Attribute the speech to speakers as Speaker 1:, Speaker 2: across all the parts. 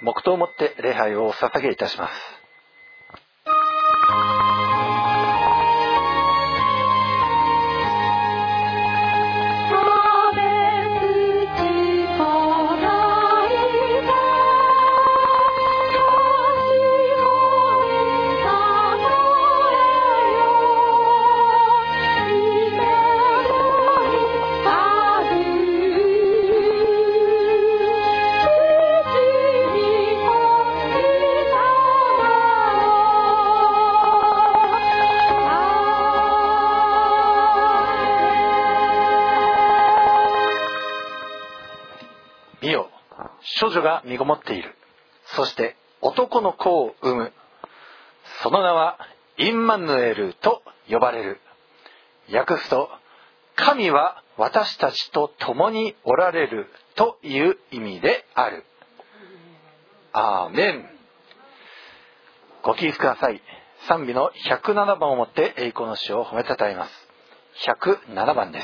Speaker 1: 黙祷をもって礼拝をお捧げいたします。少女が身ごもっている。そして男の子を産む。その名はインマヌエルと呼ばれる。訳すと、神は私たちと共におられるという意味である。アーメン。ご起立ください。賛美の107番をもって栄光の主を褒めたたえます。107番です。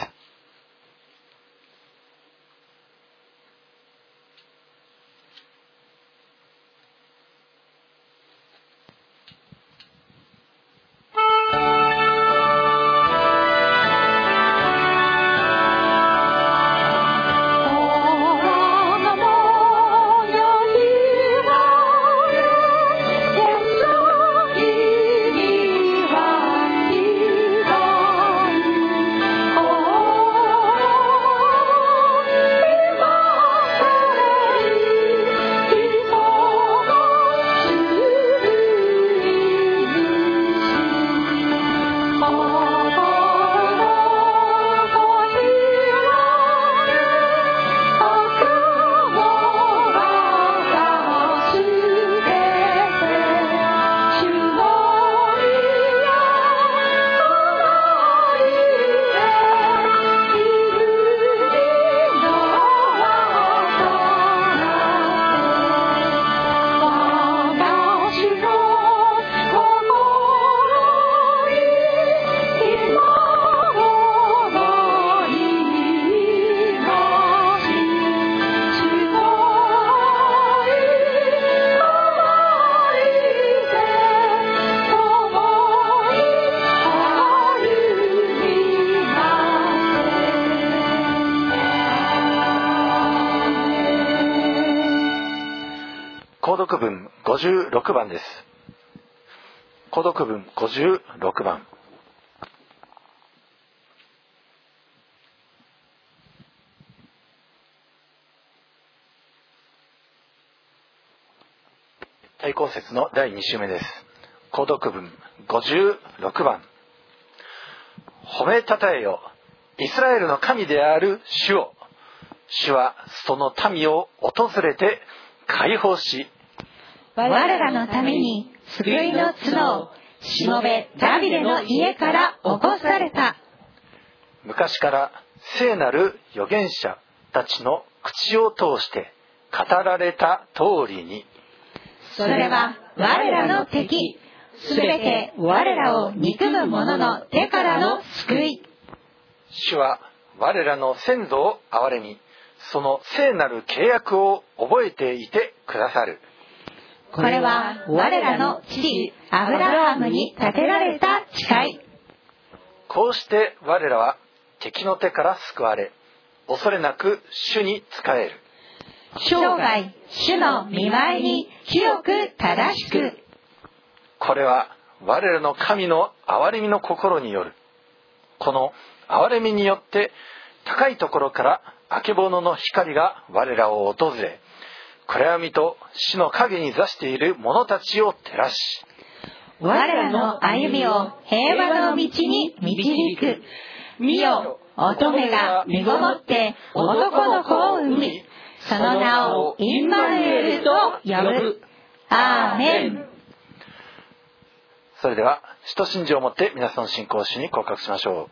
Speaker 1: 購読文56番です。購読文56番。対抗節の第2週目です。購読文56番。褒めたたえよ、イスラエルの神である主を。主はその民を訪れて解放し、
Speaker 2: 我らのために救いの角をしもべダビデの家から起こされた。
Speaker 1: 昔から聖なる預言者たちの口を通して語られた通りに、
Speaker 2: それは我らの敵、すべて我らを憎む者の手からの救い。
Speaker 1: 主は我らの先祖を憐れみ、その聖なる契約を覚えていてくださる。
Speaker 2: これは我らの父アブラハムに立てられた誓い。
Speaker 1: こうして我らは敵の手から救われ、恐れなく主に仕える。
Speaker 2: 生涯主の御前に清く正しく。
Speaker 1: これは我らの神の憐れみの心による。この憐れみによって高いところからあけぼのの光が我らを訪れ、暗闇と死の影に座している者たちを照らし、
Speaker 2: 我らの歩みを平和の道に導く。見よ、乙女が身ごもって男の子を産み、その名をインマヌエルと呼ぶ。アーメン。
Speaker 1: それでは使徒信条をもって皆さんの信仰を主に告白しましょう。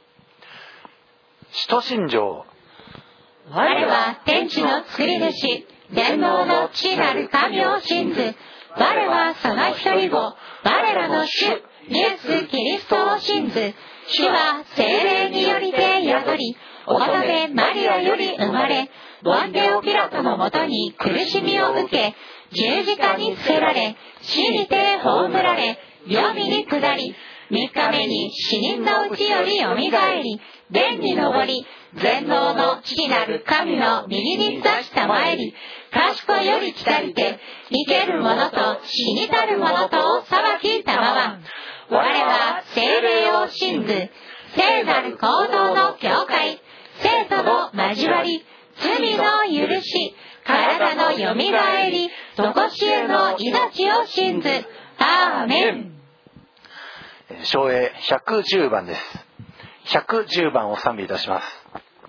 Speaker 1: 使徒信条。
Speaker 2: 我は天地の作り主、全能の父なる神を信ず。我はその一人を、我らの主イエス・キリストを信ず。主は聖霊によりて宿り、乙女マリアより生まれ、 ポンテオ・ピラトのもとに苦しみを受け、十字架につけられ、死にて葬られ、黄泉に下り、3日目に死人のうちよりよみがえり、天に昇り、全能の父なる神の右に座したまえり、賢より来たりて、生ける者と死にたる者とを裁きたまわん。我は聖霊を信ず、聖なる行動の教会、生徒の交わり、罪の許し、体のよみがえり、とこしえの命を信ず。アーメン。
Speaker 1: 唱詠110番です。110番を賛美いたします。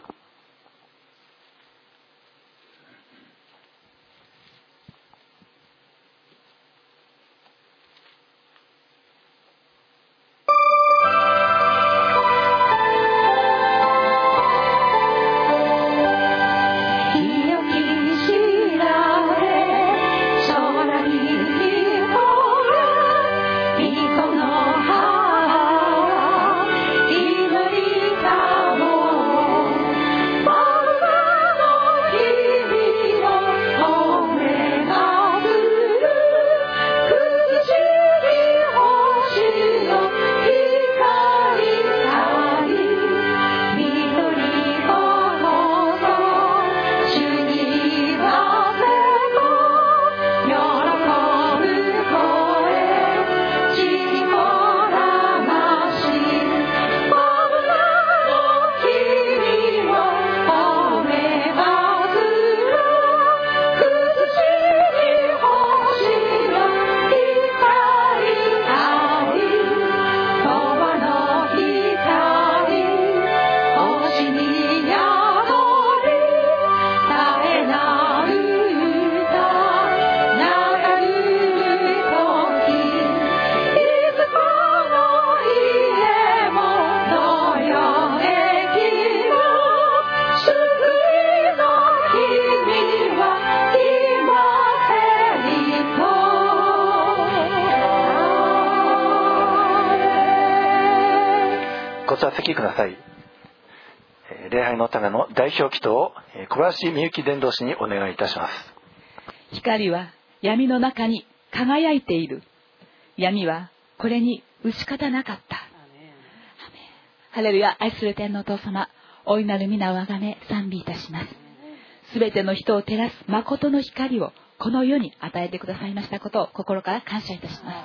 Speaker 1: こちら席ください。礼拝のための代表祈祷を小林美幸伝道師にお願いいたします。
Speaker 3: 光は闇の中に輝いている。闇はこれに打ち勝たなかった。ハレルヤ。愛する天のお父様、大いなる皆をあがめ賛美いたします。すべての人を照らす誠の光をこの世に与えてくださいましたことを心から感謝いたします。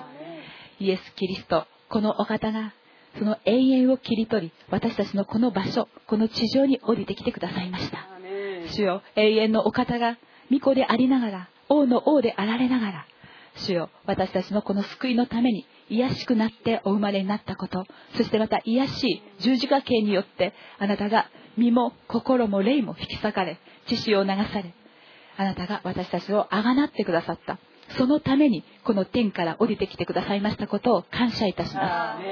Speaker 3: イエス・キリスト、このお方がその永遠を切り取り、私たちのこの場所、この地上に降りてきてくださいました。主よ、永遠のお方が御子でありながら、王の王であられながら、主よ、私たちのこの救いのために癒しくなってお生まれになったこと、そしてまた癒しい十字架刑によってあなたが身も心も霊も引き裂かれ、血潮を流され、あなたが私たちをあがなってくださった。そのためにこの天から降りてきてくださいましたことを感謝いたします。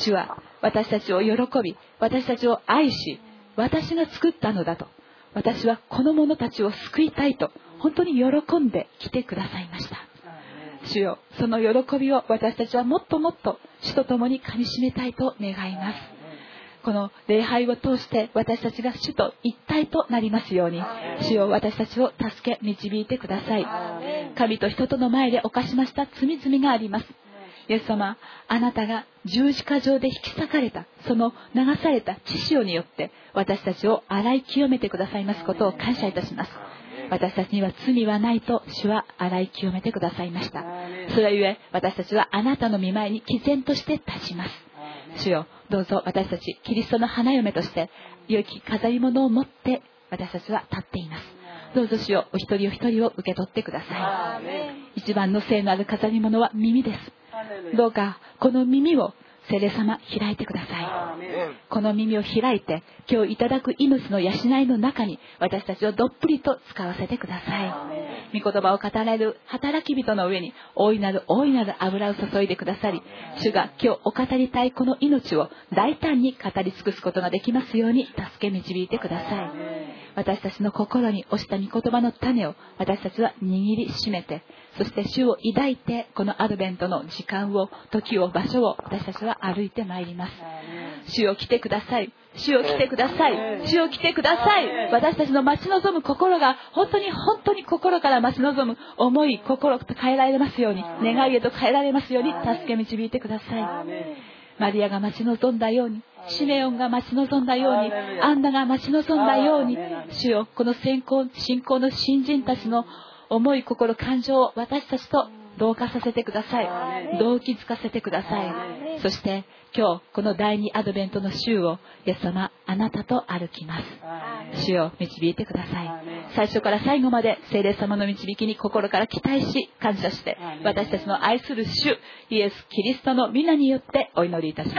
Speaker 3: 主は私たちを喜び、私たちを愛し、私が作ったのだと、私はこの者たちを救いたいと本当に喜んで来てくださいました。主よ、その喜びを私たちはもっともっと主と共にかみしめたいと願います。この礼拝を通して私たちが主と一体となりますように、主よ、私たちを助け導いてください。神と人との前で犯しました罪々があります。イエス様、あなたが十字架上で引き裂かれた、その流された血潮によって私たちを洗い清めてくださいますことを感謝いたします。私たちには罪はないと主は洗い清めてくださいました。それゆえ私たちはあなたの御前に毅然として立ちます。主よ、どうぞ私たちキリストの花嫁として良き飾り物を持って私たちは立っています。どうぞ主よ、お一人お一人を受け取ってください。一番の聖なる飾り物は耳です。どうかこの耳を聖霊様開いてください。この耳を開いて今日いただく命の養いの中に私たちをどっぷりと使わせてください。御言葉を語られる働き人の上に大いなる油を注いでくださり、主が今日お語りたいこの命を大胆に語り尽くすことができますように助け導いてください。私たちの心に落ちた御言葉の種を私たちは握りしめて、そして主を抱いてこのアドベントの時間を、時を、場所を私たちは歩いてまいります。 主よ来てください。主よ来てください。主よ来てください。私たちの待ち望む心が本当に心から待ち望む思い、心と変えられますように、願いへと変えられますように助け導いてください。マリアが待ち望んだように、シメオンが待ち望んだように、アンナが待ち望んだように、主よこの信仰の新人たちの思い、心、感情を私たちと同化させてください。動機づかせてください。そして今日この第2アドベントの週をイエス様あなたと歩きます。主を導いてください。最初から最後まで聖霊様の導きに心から期待し感謝して、私たちの愛する主イエス・キリストの皆によってお祈りいたします。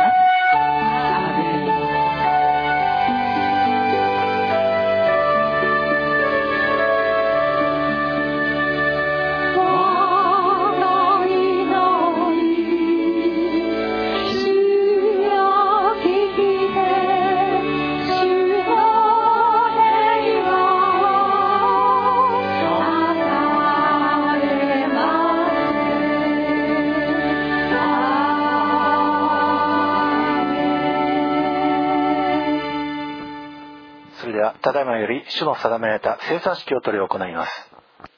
Speaker 1: ただいまより主の定められた生産式を執り行います。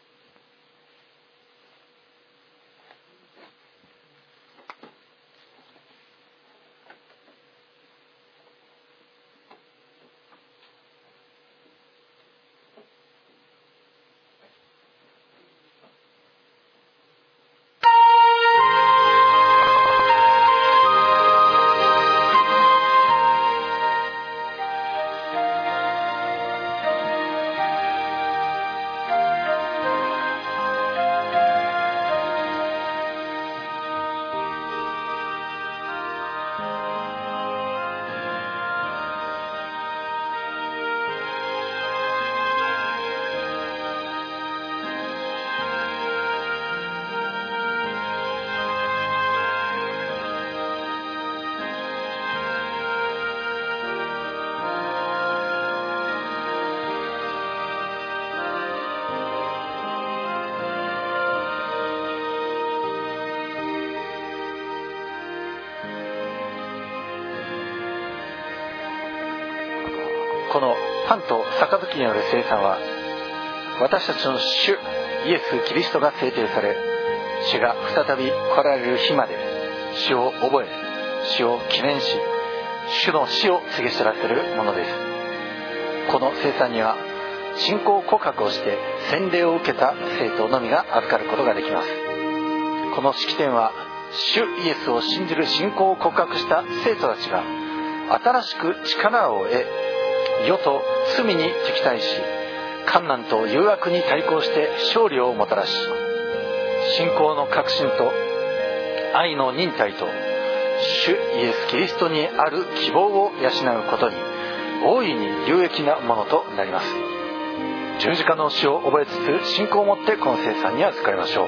Speaker 1: このパンと杯による聖餐は、私たちの主イエス・キリストが制定され、主が再び来られる日まで主を覚え、主を記念し、主の死を告げ知らせるものです。この聖餐には信仰告白をして洗礼を受けた生徒のみが預かることができます。この式典は主イエスを信じる信仰を告白した生徒たちが新しく力を得、世と罪に敵対し、患難と誘惑に対抗して勝利をもたらし、信仰の確信と愛の忍耐と主イエス・キリストにある希望を養うことに大いに有益なものとなります。十字架の死を覚えつつ信仰を持ってこの聖餐に預かりましょう。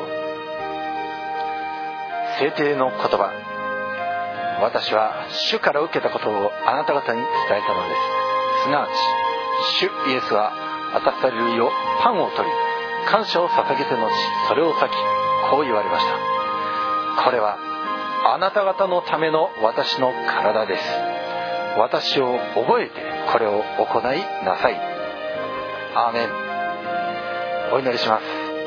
Speaker 1: 聖帝の言葉、私は主から受けたことをあなた方に伝えたのです。すなわち主イエスは渡されるよパンを取り感謝を捧げて後それを裂きこう言われました。これはあなた方のための私の体です。私を覚えてこれを行いなさい。アーメン。お祈りします。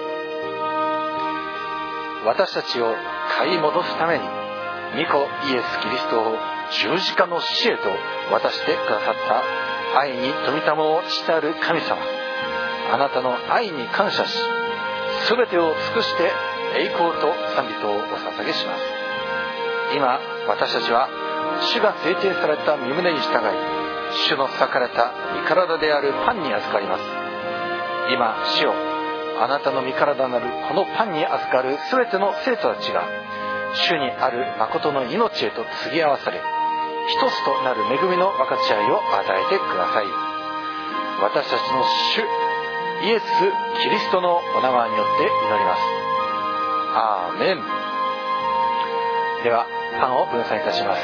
Speaker 1: 私たちを買い戻すために御子イエス・キリストを十字架の死へと渡してくださった愛に富みたもを父たる神様、あなたの愛に感謝し、すべてを尽くして栄光と賛美とをお捧げします。今私たちは主が制定された御胸に従い、主の裂かれた御体であるパンに預かります。今主よ、あなたの御体なるこのパンに預かるすべての生徒たちが主にある誠の命へと継ぎ合わされ、一つとなる恵みの分かち合いを与えてください。私たちの主イエス・キリストのお名前によって祈ります。アーメン。ではパンを分散いたします。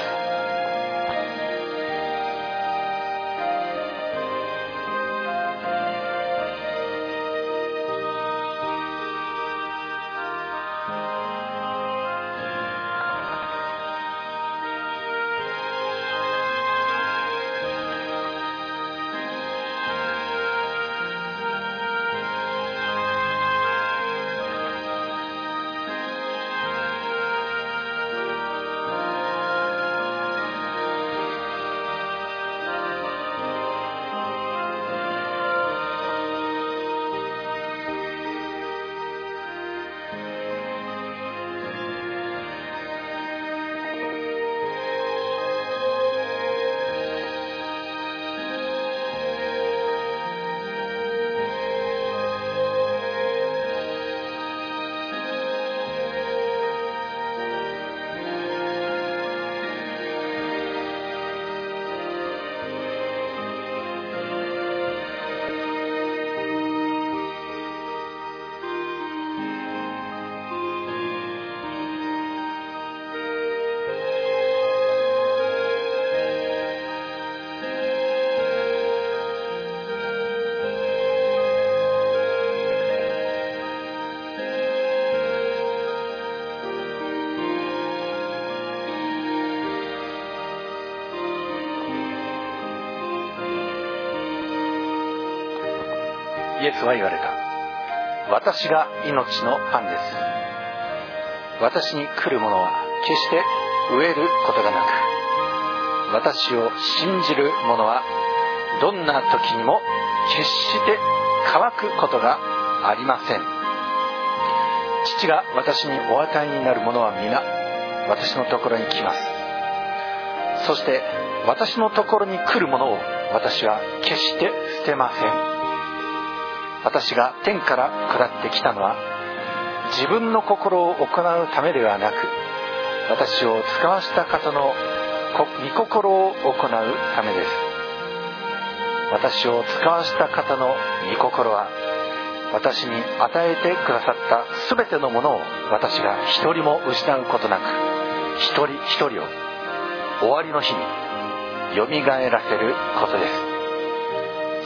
Speaker 1: イエスは言われた。私が命のパンです。私に来る者は決して飢えることがなく、私を信じる者はどんな時にも決して乾くことがありません。父が私にお与えになる者は皆私のところに来ます。そして私のところに来る者を私は決して捨てません。私が天から下ってきたのは自分の心を行うためではなく、私を使わした方の御心を行うためです。私を使わした方の御心は、私に与えてくださったすべてのものを私が一人も失うことなく、一人一人を終わりの日によみがえらせることです。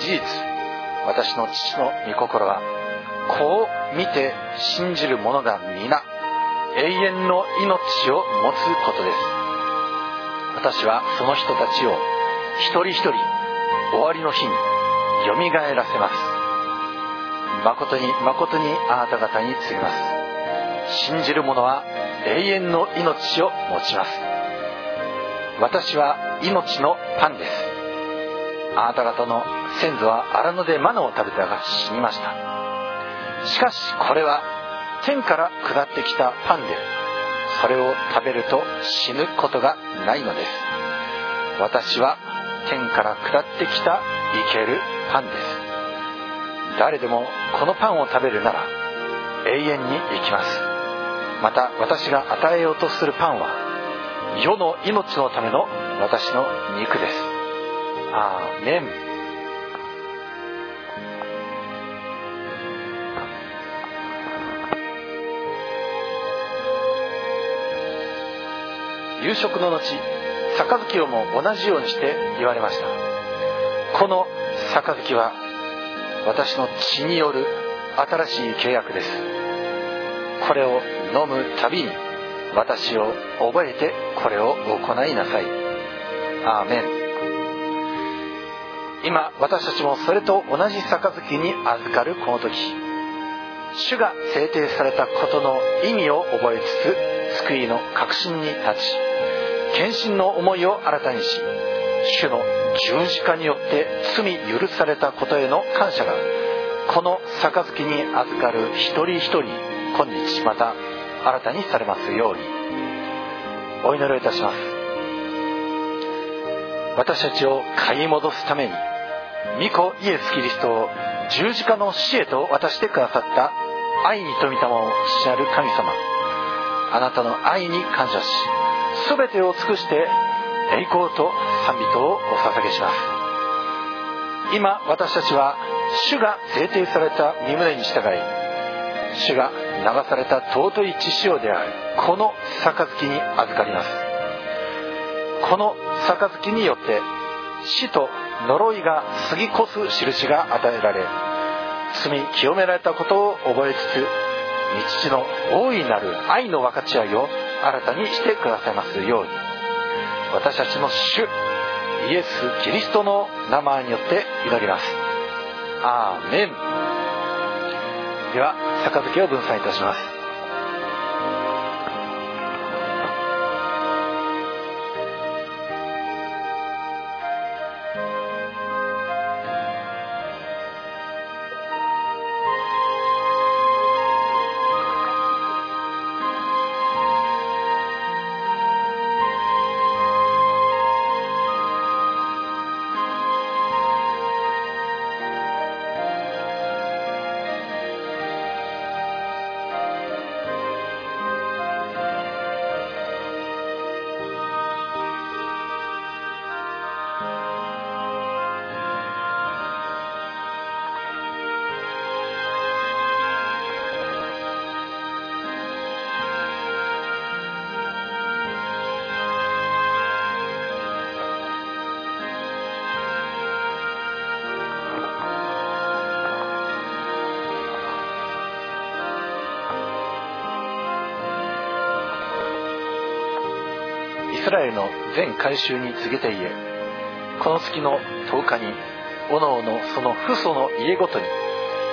Speaker 1: 事実、私の父の御心は、こう見て信じる者が皆永遠の命を持つことです。私はその人たちを一人一人終わりの日によみがえらせます。誠に誠にあなた方に告げます。信じる者は永遠の命を持ちます。私は命のパンです。あなた方の先祖は荒野でマナを食べたが死にました。しかしこれは天から下ってきたパンで、それを食べると死ぬことがないのです。私は天から下ってきた生けるパンです。誰でもこのパンを食べるなら永遠に生きます。また私が与えようとするパンは世の命のための私の肉です。アーメン。夕食の後、杯をも同じようにして言われました。この杯は私の血による新しい契約です。これを飲むたびに私を覚えてこれを行いなさい。アーメン。今私たちもそれと同じ杯に預かるこの時、主が制定されたことの意味を覚えつつ、救いの確信に立ち、献身の思いを新たにし、主の十字架によって罪許されたことへの感謝がこの杯に預かる一人一人今日また新たにされますようにお祈りをいたします。私たちを買い戻すために御子イエス・キリストを十字架の死へと渡してくださった愛に富みたまを父なる神様、あなたの愛に感謝し、すべてを尽くして栄光と賛美とをお捧げします。今私たちは主が制定された御旨に従い、主が流された尊い血潮であるこの杯に預かります。この杯によって死と呪いが過ぎ越す印が与えられ、罪清められたことを覚えつつ、御父の大いなる愛の分かち合いを新たにしてくださいますように、私たちの主イエス・キリストの名前によって祈ります。アーメン。では杯を分散いたします。イスラエルの全改宗に告げて言え、この月の10日におのおのその父祖の家ごとに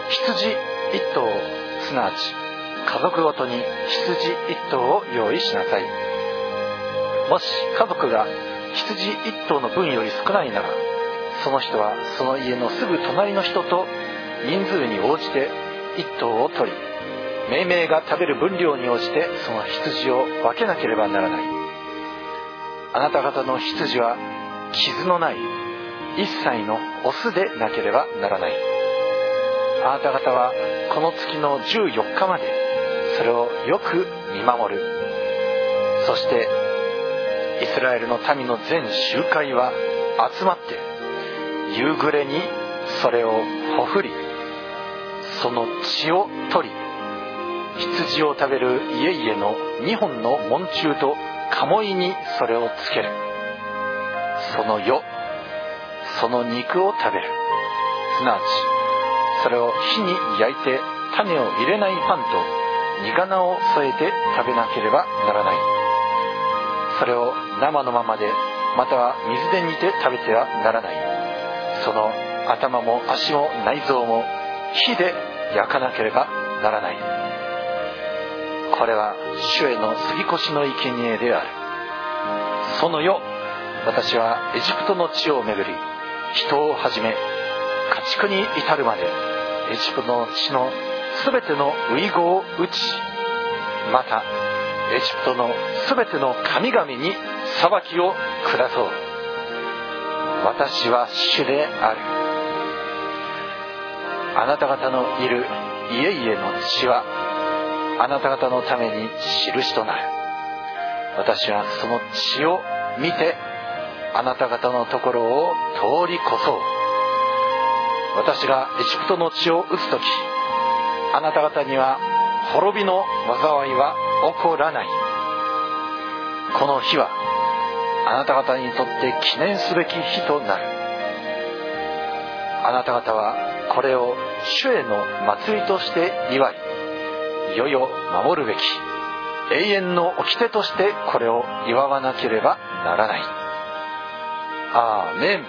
Speaker 1: 羊1頭、すなわち家族ごとに羊1頭を用意しなさい。もし家族が羊1頭の分より少ないなら、その人はその家のすぐ隣の人と人数に応じて1頭を取り、命名が食べる分量に応じてその羊を分けなければならない。あなた方の羊は傷のない1歳のオスでなければならない。あなた方はこの月の14日までそれをよく見守る。そしてイスラエルの民の全集会は集まって夕暮れにそれをほふり、その血を取り、羊を食べる家々の2本の門柱と鴨居にそれをつける。その夜その肉を食べる。すなわちそれを火に焼いて種を入れないパンと煮仮名を添えて食べなければならない。それを生のままで、または水で煮て食べてはならない。その頭も足も内臓も火で焼かなければならない。これは主への杉越の生贄である。その夜、私はエジプトの地を巡り、人をはじめ家畜に至るまでエジプトの地のすべての遺語を打ち、またエジプトのすべての神々に裁きを下そう。私は主である。あなた方のいる家々の血はあなた方のために印となる。私はその血を見てあなた方のところを通り越そう。私がエジプトの血を打つとき、あなた方には滅びの災いは起こらない。この日はあなた方にとって記念すべき日となる。あなた方はこれを主への祭りとして祝い、世々守るべき永遠の掟としてこれを祝わなければならない。アーメン。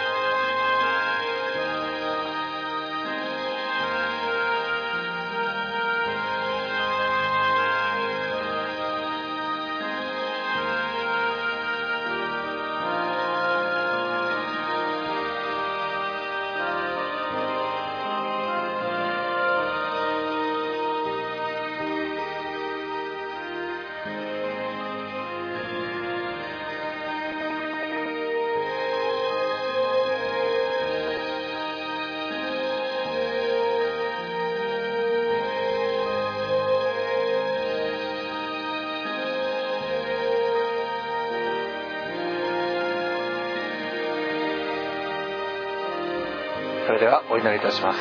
Speaker 1: それではお祈りいたします。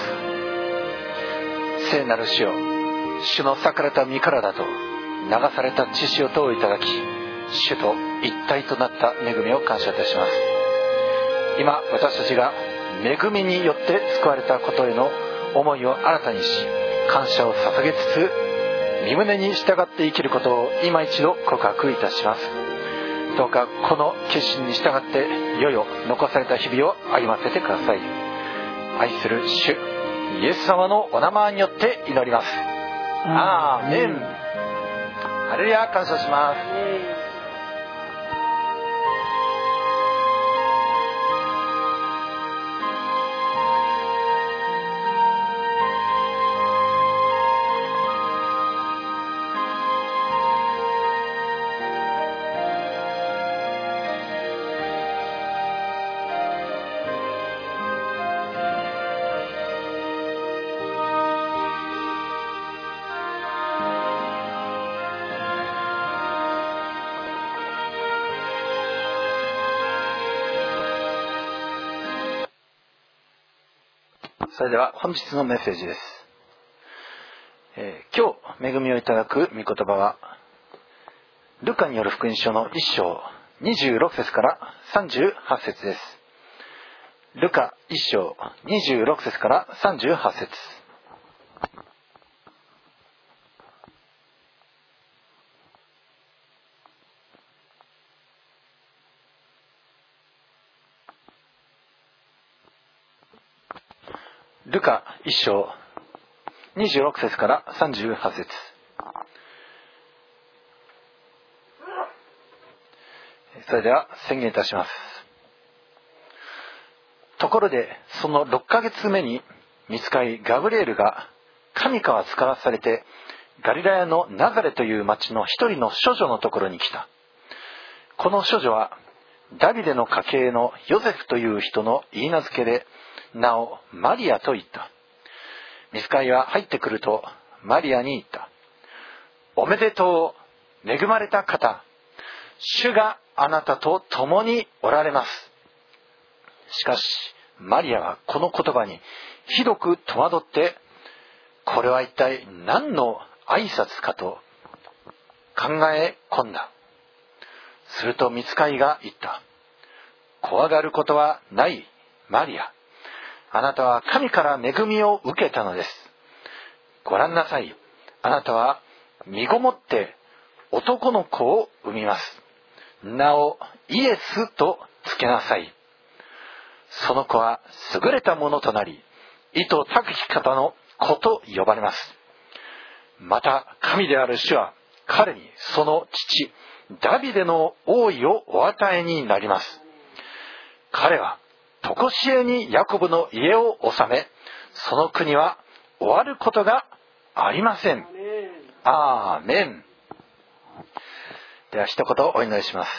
Speaker 1: 聖なる主よ、主の裂かれた身体と流された血潮とをいただき、主と一体となった恵みを感謝いたします。今私たちが恵みによって救われたことへの思いを新たにし、感謝を捧げつつ身旨に従って生きることを今一度告白いたします。どうかこの決心に従っていよいよ残された日々を歩ませてください。愛する主イエス様のお名前によって祈ります。アーメン。ハレルヤ、感謝します。それでは本日のメッセージです。今日恵みをいただく御言葉はルカによる福音書の1章26節から38節です。ルカ1章26節から38節。ルカ1章 26節から38節。それでは宣言いたします。ところでその6ヶ月目に御使いガブリエルが神から使わされてガリラヤのナザレという町の一人の処女のところに来た。この処女はダビデの家系のヨゼフという人の言い名付けで、名をマリアと言った。御使いは入ってくるとマリアに言った。おめでとう、恵まれた方、主があなたと共におられます。しかしマリアはこの言葉にひどく戸惑って、これは一体何の挨拶かと考え込んだ。すると御使いが言った。怖がることはないマリア、あなたは神から恵みを受けたのです。ご覧なさい、あなたは身ごもって男の子を産みます。名をイエスとつけなさい。その子は優れたものとなり、意図高き方の子と呼ばれます。また神である主は彼にその父ダビデの王位をお与えになります。彼は常しえにヤコブの家を治め、その国は終わることがありません。アーメン。では一言お祈りします。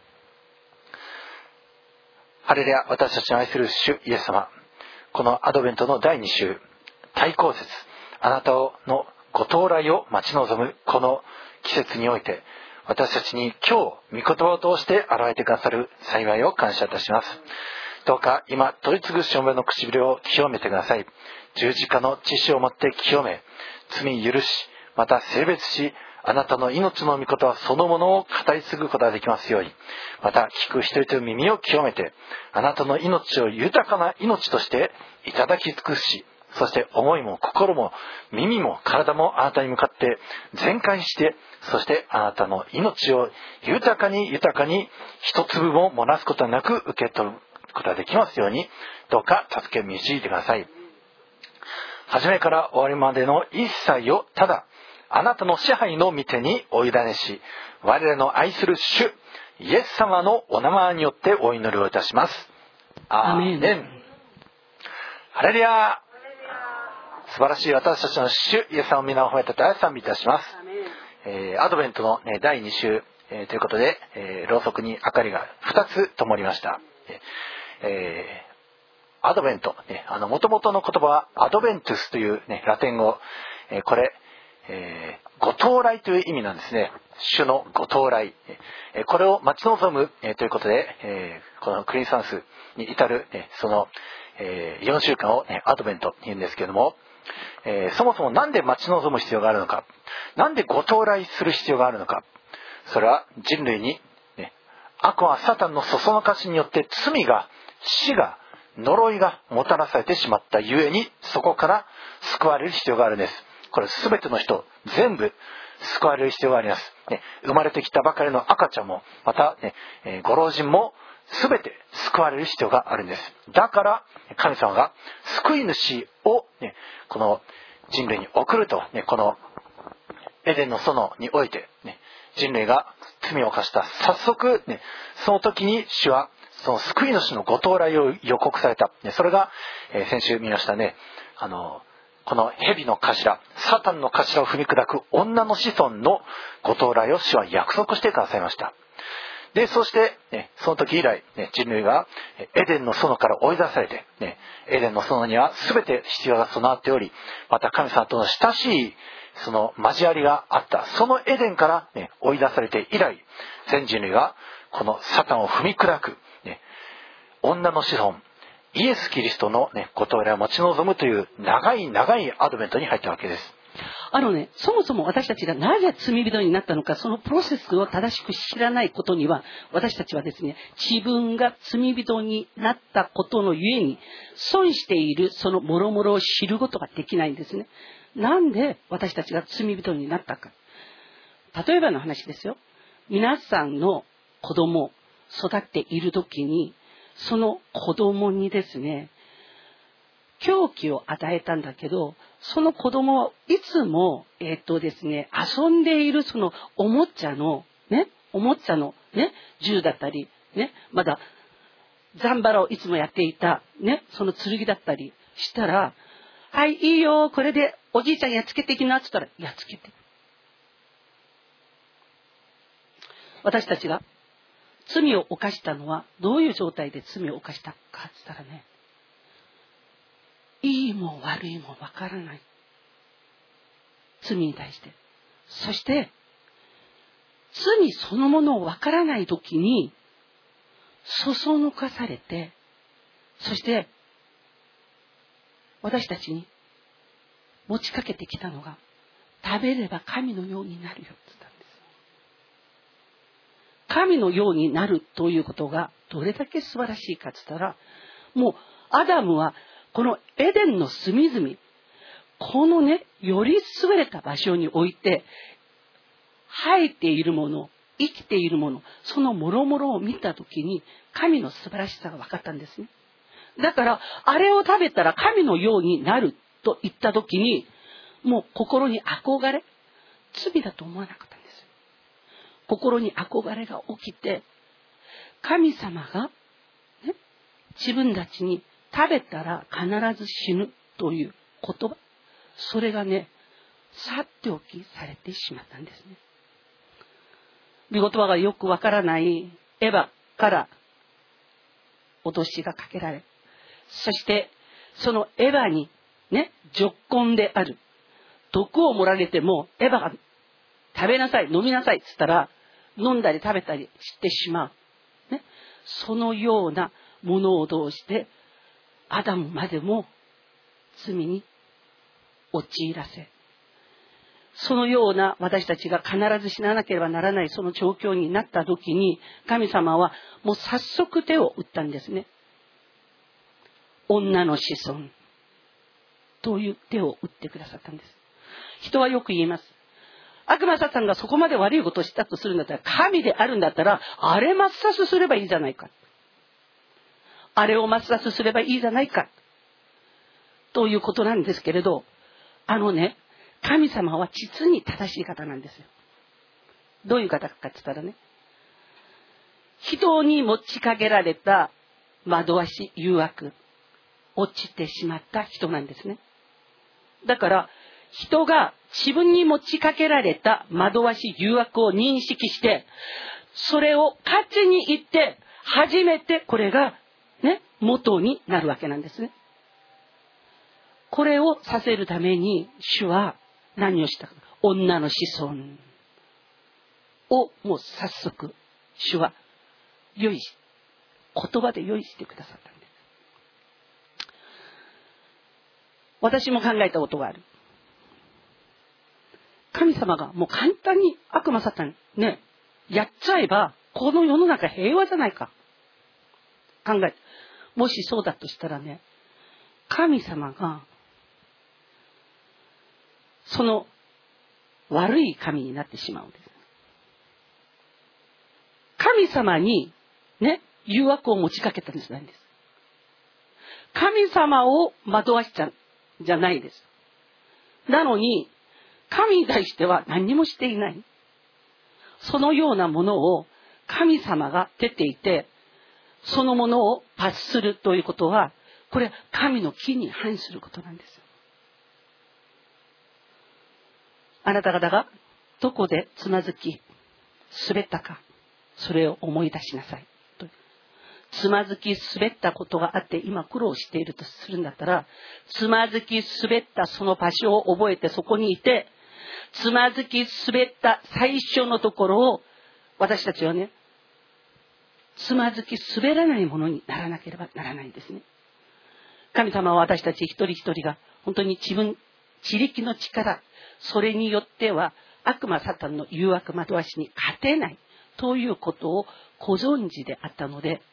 Speaker 1: ハレルヤ、私たちの愛する主イエス様、このアドベントの第2週、大公節、あなたのご到来を待ち望むこの季節において、私たちに今日御言葉を通して現れてくださる幸いを感謝いたします。どうか今取り次ぐ証明の唇を清めてください。十字架の血潮をもって清め、罪許し、また性別し、あなたの命の御言葉そのものを語り継ぐことができますように、また聞く一人という耳を清めて、あなたの命を豊かな命としていただき尽くし、そして思いも心も耳も体もあなたに向かって全開して、そしてあなたの命を豊かに一粒も漏らすことなく受け取ることができますように、どうか助け導いてください。初めから終わりまでの一切をただあなたの支配の御手にお委ねし、我らの愛する主イエス様のお名前によってお祈りをいたします。アーメン。ハレルヤ。素晴らしい私たちの主イエス様の皆を褒めたたえ賛美いたします。アドベントの、第2週、ということで、ろうそくに明かりが2つ灯りました。アドベント、元々の言葉はアドベントゥスという、ラテン語、これ、ご到来という意味なんですね。主のご到来、これを待ち望む、ということで、このクリスマスに至る、その、4週間を、アドベントと言うんですけれども、そもそもなんで待ち望む必要があるのか、なんでご到来する必要があるのか、それは人類に、悪はサタンのそそのかしによって罪が、死が、呪いがもたらされてしまったゆえに、そこから救われる必要があるんです。これ全ての人全部救われる必要があります、生まれてきたばかりの赤ちゃんも、また、ご老人も全て救われる必要があるんです。だから神様が救い主を、この人類に送ると、このエデンの園において、人類が罪を犯した早速、その時に主はその救い主のご到来を予告された。それが、先週見ましたね。この蛇の頭、サタンの頭を踏み砕く女の子孫のご到来を主は約束してくださいました。で、そして、その時以来、人類はエデンの園から追い出されて、エデンの園には全て必要が備わっており、また神様との親しいその交わりがあった。そのエデンから、追い出されて以来、全人類はこのサタンを踏み砕く、女の子孫イエス・キリストの、ご到来を待ち望むという長いアドベントに入ったわけです。
Speaker 4: そもそも私たちがなぜ罪人になったのか、そのプロセスを正しく知らないことには、私たちはですね、自分が罪人になったことのゆえに損しているその諸々を知ることができないんですね。なんで私たちが罪人になったか。例えばの話ですよ。皆さんの子供育っている時に、その子供にですね、 凶器を与えたんだけど、その子供はいつも、ですね、遊んでいるそのおもちゃのね、銃だったり、ね、まだザンバラをいつもやっていた、ね、その剣だったりしたら、はい、いいよ、これでおじいちゃんやっつけてきなって言ったら、やっつけて。私たちが罪を犯したのは、どういう状態で罪を犯したかって言ったらね、いいも悪いもわからない。罪に対して。そして、罪そのものをわからないときに、そそのかされて、そして、私たちに持ちかけてきたのが、食べれば神のようになるよって言ったんです。神のようになるということがどれだけ素晴らしいかって言ったら、もうアダムはこのエデンの隅々、このね、より優れた場所において、生えているもの、生きているもの、その諸々を見たときに、神の素晴らしさが分かったんですね。だから、あれを食べたら神のようになると言ったときに、もう心に憧れ、罪だと思わなかったんです。心に憧れが起きて、神様が、ね、自分たちに食べたら必ず死ぬという言葉、それがね、さっておきされてしまったんですね。御言葉がよくわからないエヴァから脅しがかけられ、そしてそのエヴァにね、属魂である毒を盛られてもエヴァが食べなさい、飲みなさいって言ったら飲んだり食べたりしてしまう、ね、そのようなものを通してアダムまでも罪に陥らせ、そのような私たちが必ず死ななければならないその状況になった時に、神様はもう早速手を打ったんですね。女の子孫という手を打ってくださったんです。人はよく言います。悪魔サタンがそこまで悪いことをしたとするんだったら、神であるんだったら、あれ抹殺すればいいじゃないか。あれを抹殺すればいいじゃないか。ということなんですけれど、神様は実に正しい方なんですよ。どういう方かって言ったらね、人に持ちかけられた惑わし誘惑、落ちてしまった人なんですね。だから人が自分に持ちかけられた惑わし誘惑を認識して、それを勝ちにいって初めてこれがね、元になるわけなんですね。これをさせるために主は何をしたか。女の子孫をもう早速主は言葉で用意してくださったんです。私も考えたことがある。神様がもう簡単に悪魔サタンね、やっちゃえばこの世の中平和じゃないか。考え、もしそうだとしたらね、神様がその悪い神になってしまうんです。神様にね、誘惑を持ちかけたんじゃないんです。神様を惑わしちゃじゃないです。なのに神に対しては何もしていない。そのようなものを神様が出ていて、そのものを罰するということは、これは神の義に反することなんですよ。あなた方がどこでつまずき滑ったか、それを思い出しなさいと。つまずき滑ったことがあって今苦労しているとするんだったら、つまずき滑ったその場所を覚えてそこにいて、つまずき滑った最初のところを私たちはね、つまずき滑らないものにならなければならないんですね。神様は私たち一人一人が本当に自力の力、それによっては悪魔サタンの誘惑惑わしに勝てないということをご存知であったので、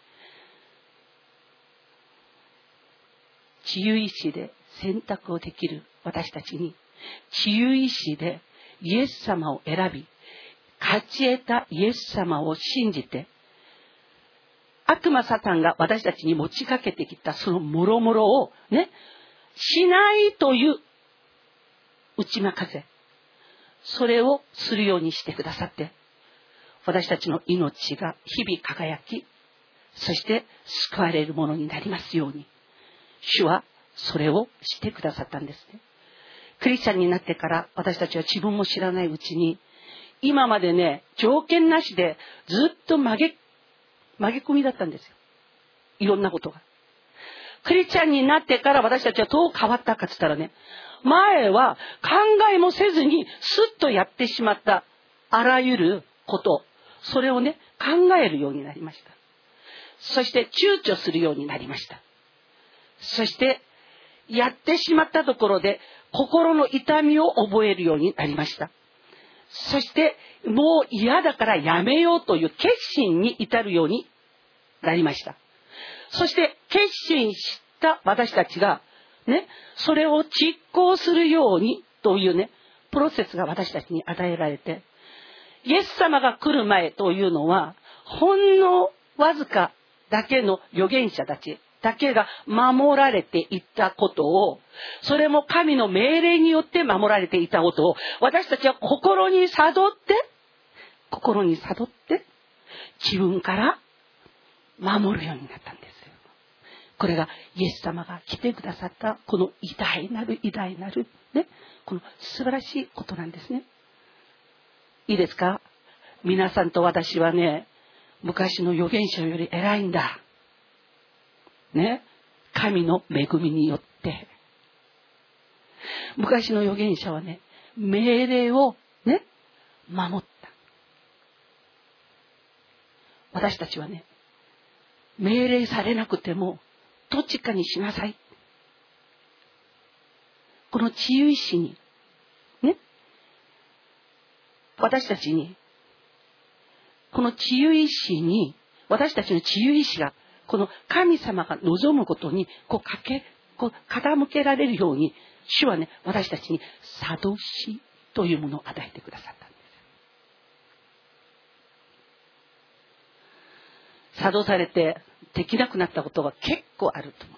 Speaker 4: 自由意志で選択をできる私たちに、自由意志でイエス様を選び、勝ち得たイエス様を信じて、悪魔サタンが私たちに持ちかけてきたその諸々をね、 しないという内任せ、それをするようにしてくださって、私たちの命が日々輝き、そして救われるものになりますように、主はそれをしてくださったんですね。クリスチャンになってから私たちは自分も知らないうちに、今までね、条件なしでずっと曲げ込みだったんですよ。いろんなことが。クリスチャンになってから私たちはどう変わったかって言ったらね、前は考えもせずにスッとやってしまったあらゆること、それをね、考えるようになりました。そして躊躇するようになりました。そしてやってしまったところで心の痛みを覚えるようになりました。そしてもう嫌だからやめようという決心に至るようになりました。そして決心した私たちがね、それを実行するようにというね、プロセスが私たちに与えられて、イエス様が来る前というのはほんのわずかだけの預言者たちだけが守られていたことを、それも神の命令によって守られていたことを、私たちは心に悟って自分から守るようになったんですよ。これがイエス様が来てくださったこの偉大なるね、この素晴らしいことなんですね。いいですか？皆さんと私はね、昔の預言者より偉いんだね、神の恵みによって。昔の預言者はね、命令をね、守った。私たちはね、命令されなくてもどっちかにしなさい、この自由意志にね、私たちにこの自由意志に、私たちの自由意志がこの神様が望むことに傾けられるように、主はね、私たちに諭しというものを与えてくださったんです。諭されてできなくなったことが結構あると思う。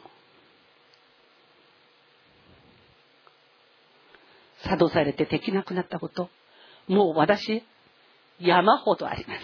Speaker 4: 諭されてできなくなったこと、もう私山ほどあります。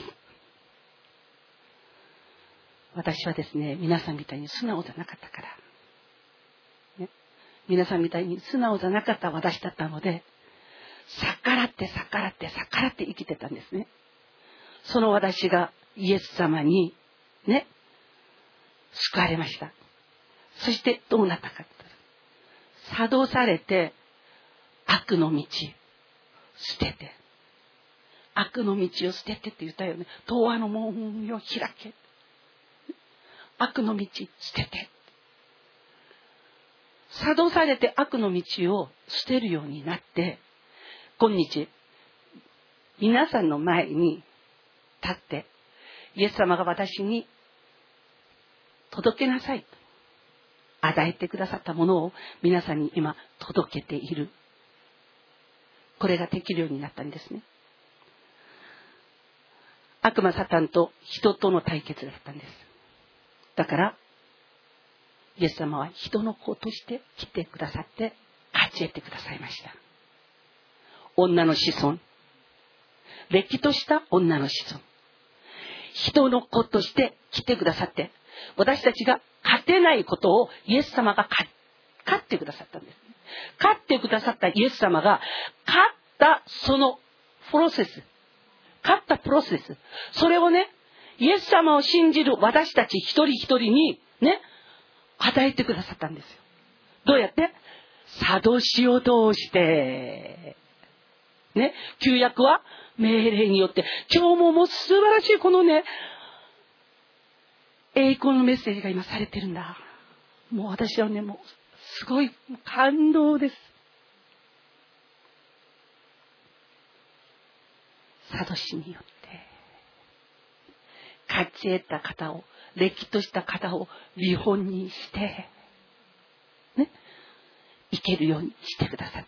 Speaker 4: 私はですね、皆さんみたいに素直じゃなかったから、ね、皆さんみたいに素直じゃなかった私だったので、逆らって生きてたんですね。その私がイエス様にね、救われました。そしてどうなったかって言ったら、諭されて悪の道捨てて、悪の道を捨ててって言ったよね。永遠の門を開け、悪の道捨てて。諭されて悪の道を捨てるようになって、今日皆さんの前に立って、イエス様が私に届けなさいと与えてくださったものを皆さんに今届けている。これができるようになったんですね。悪魔サタンと人との対決だったんです。だからイエス様は人の子として来てくださって勝ち得てくださいました。女の子孫、れっきとした女の子孫、人の子として来てくださって、私たちが勝てないことをイエス様が勝ってくださったんです。勝ってくださったイエス様が勝ったそのプロセス、それをね、イエス様を信じる私たち一人一人にね、与えてくださったんですよ。どうやって？諭しを通してね、旧約は命令によって、今日もう素晴らしいこのね、栄光のメッセージが今されてるんだ。もう私はね、もうすごい感動です。諭しによって勝ち得た方を、れっきとした方を見本にしてね、生けるようにしてくださった。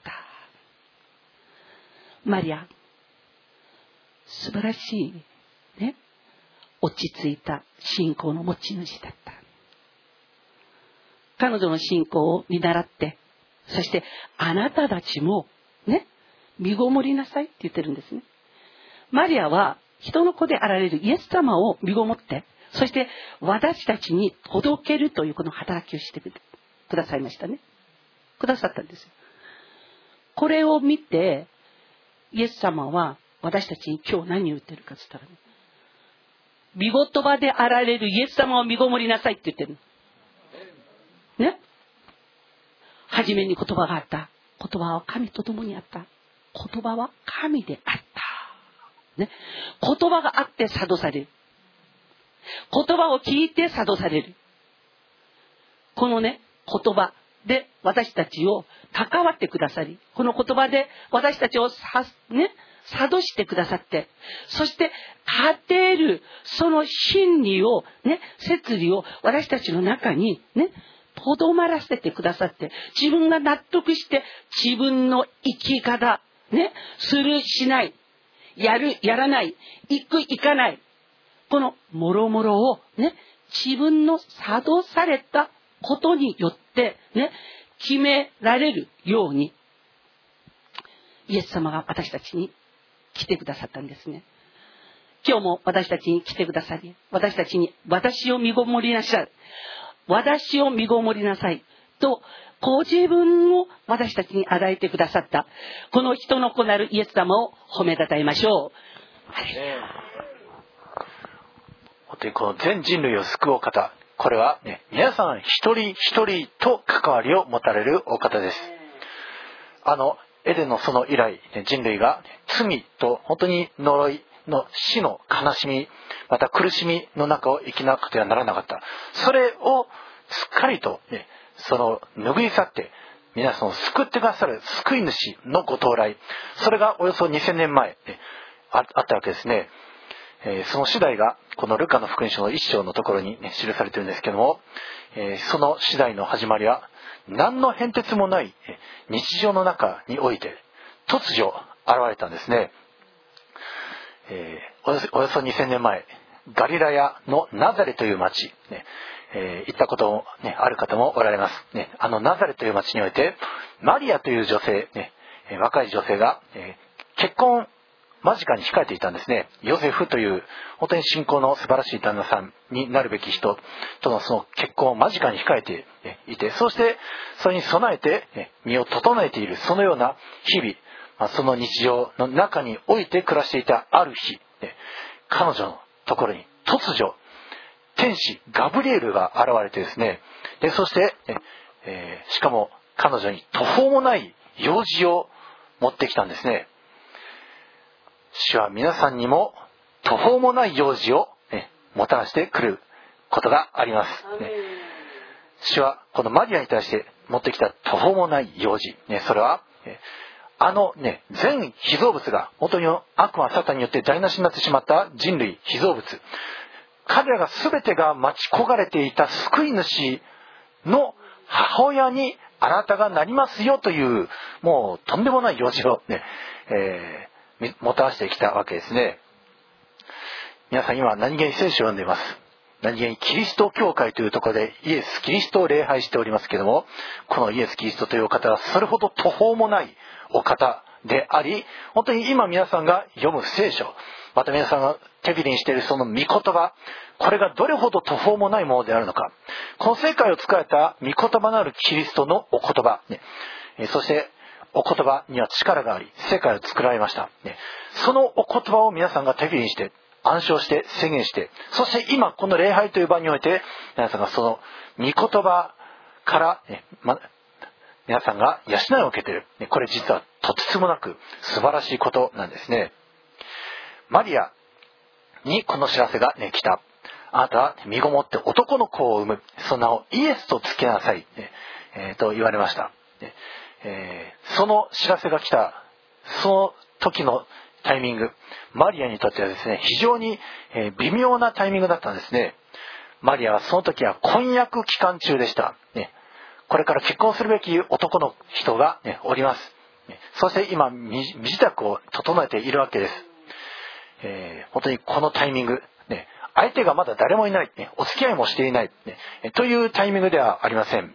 Speaker 4: マリア、素晴らしいね、落ち着いた信仰の持ち主だった。彼女の信仰を見習ってそしてあなたたちもね、身ごもりなさいって言ってるんですね。マリアは人の子であられるイエス様を身ごもって、そして私たちに届けるというこの働きをしてくださいましたね。くださったんですよ。これを見てイエス様は私たちに今日何を言ってるかって言ったらね、御言葉であられるイエス様を身ごもりなさいって言ってるのね。初めに言葉があった。言葉は神と共にあった。言葉は神であった、ね、言葉があって諭される。言葉を聞いて諭される。このね、言葉で私たちを関わってくださり、この言葉で私たちを諭してくださって、そして語るその真理をね、摂理を私たちの中にね、とどまらせてくださって、自分が納得して自分の生き方ね、するしない、やるやらない、行く行かない、このもろもろをね、自分の諭されたことによってね、決められるようにイエス様が私たちに来てくださったんですね。今日も私たちに来てくださり、私たちに私を身ごもりなさい、私を身ごもりなさいとご自分を私たちに与えてくださったこの人の子なるイエス様を褒めたたえましょう。
Speaker 1: 本当にこの全人類を救うお方、これは、ね、皆さん一人一人と関わりを持たれるお方です。エデンの園以来、人類が罪と本当に呪いの死の悲しみ、また苦しみの中を生きなくてはならなかった。それをすっかりと、ね、その拭い去って皆さんを救ってくださる救い主のご到来、それがおよそ2000年前、あったわけですね。その次第がこのルカの福音書の1章のところに、ね、記されているんですけども、その次第の始まりは何の変哲もない日常の中において突如現れたんですね。およそ2000年前、ガリラヤのナザレという町、ね、行ったことも、ね、ある方もおられます、ね、ナザレという町においてマリアという女性、ね、若い女性が、結婚間近に控えていたんですね。ヨセフという本当に信仰の素晴らしい旦那さんになるべき人とのその結婚を間近に控えていて、そしてそれに備えて身を整えている、そのような日々、その日常の中において暮らしていたある日、彼女のところに突如天使ガブリエルが現れてですね、そしてしかも彼女に途方もない用事を持ってきたんですね。主は皆さんにも途方もない用事を、もたらしてくることがあります、主はこのマリアに対して持ってきた途方もない用事、それは、全被造物が本当に悪魔サタンによって台無しになってしまった人類被造物、彼らが全てが待ち焦がれていた救い主の母親にあなたがなりますよという、もうとんでもない用事をもたらしてきたわけですね。皆さん今何気に聖書を読んでいます。何気にキリスト教会というところでイエス・キリストを礼拝しておりますけれども、このイエス・キリストというお方はそれほど途方もないお方であり、本当に今皆さんが読む聖書、また皆さんが手びりにしているその御言葉、これがどれほど途方もないものであるのか、この世界を使えた御言葉なるキリストのお言葉、そしてお言葉には力があり世界を作られました、そのお言葉を皆さんが手びりにして暗唱して宣言して、そして今この礼拝という場において皆さんがその御言葉から、皆さんが養いを受けている、これ実はとてつもなく素晴らしいことなんですね。マリアにこの知らせが、来た。あなたは身ごもって男の子を産む、その名をイエスとつけなさい、と言われました。その知らせが来たその時のタイミング、マリアにとってはですね、非常に微妙なタイミングだったんですね。マリアはその時は婚約期間中でした、これから結婚するべき男の人が、おります、そして今身支度を整えているわけです、本当にこのタイミング、相手がまだ誰もいない、お付き合いもしていない、というタイミングではありません。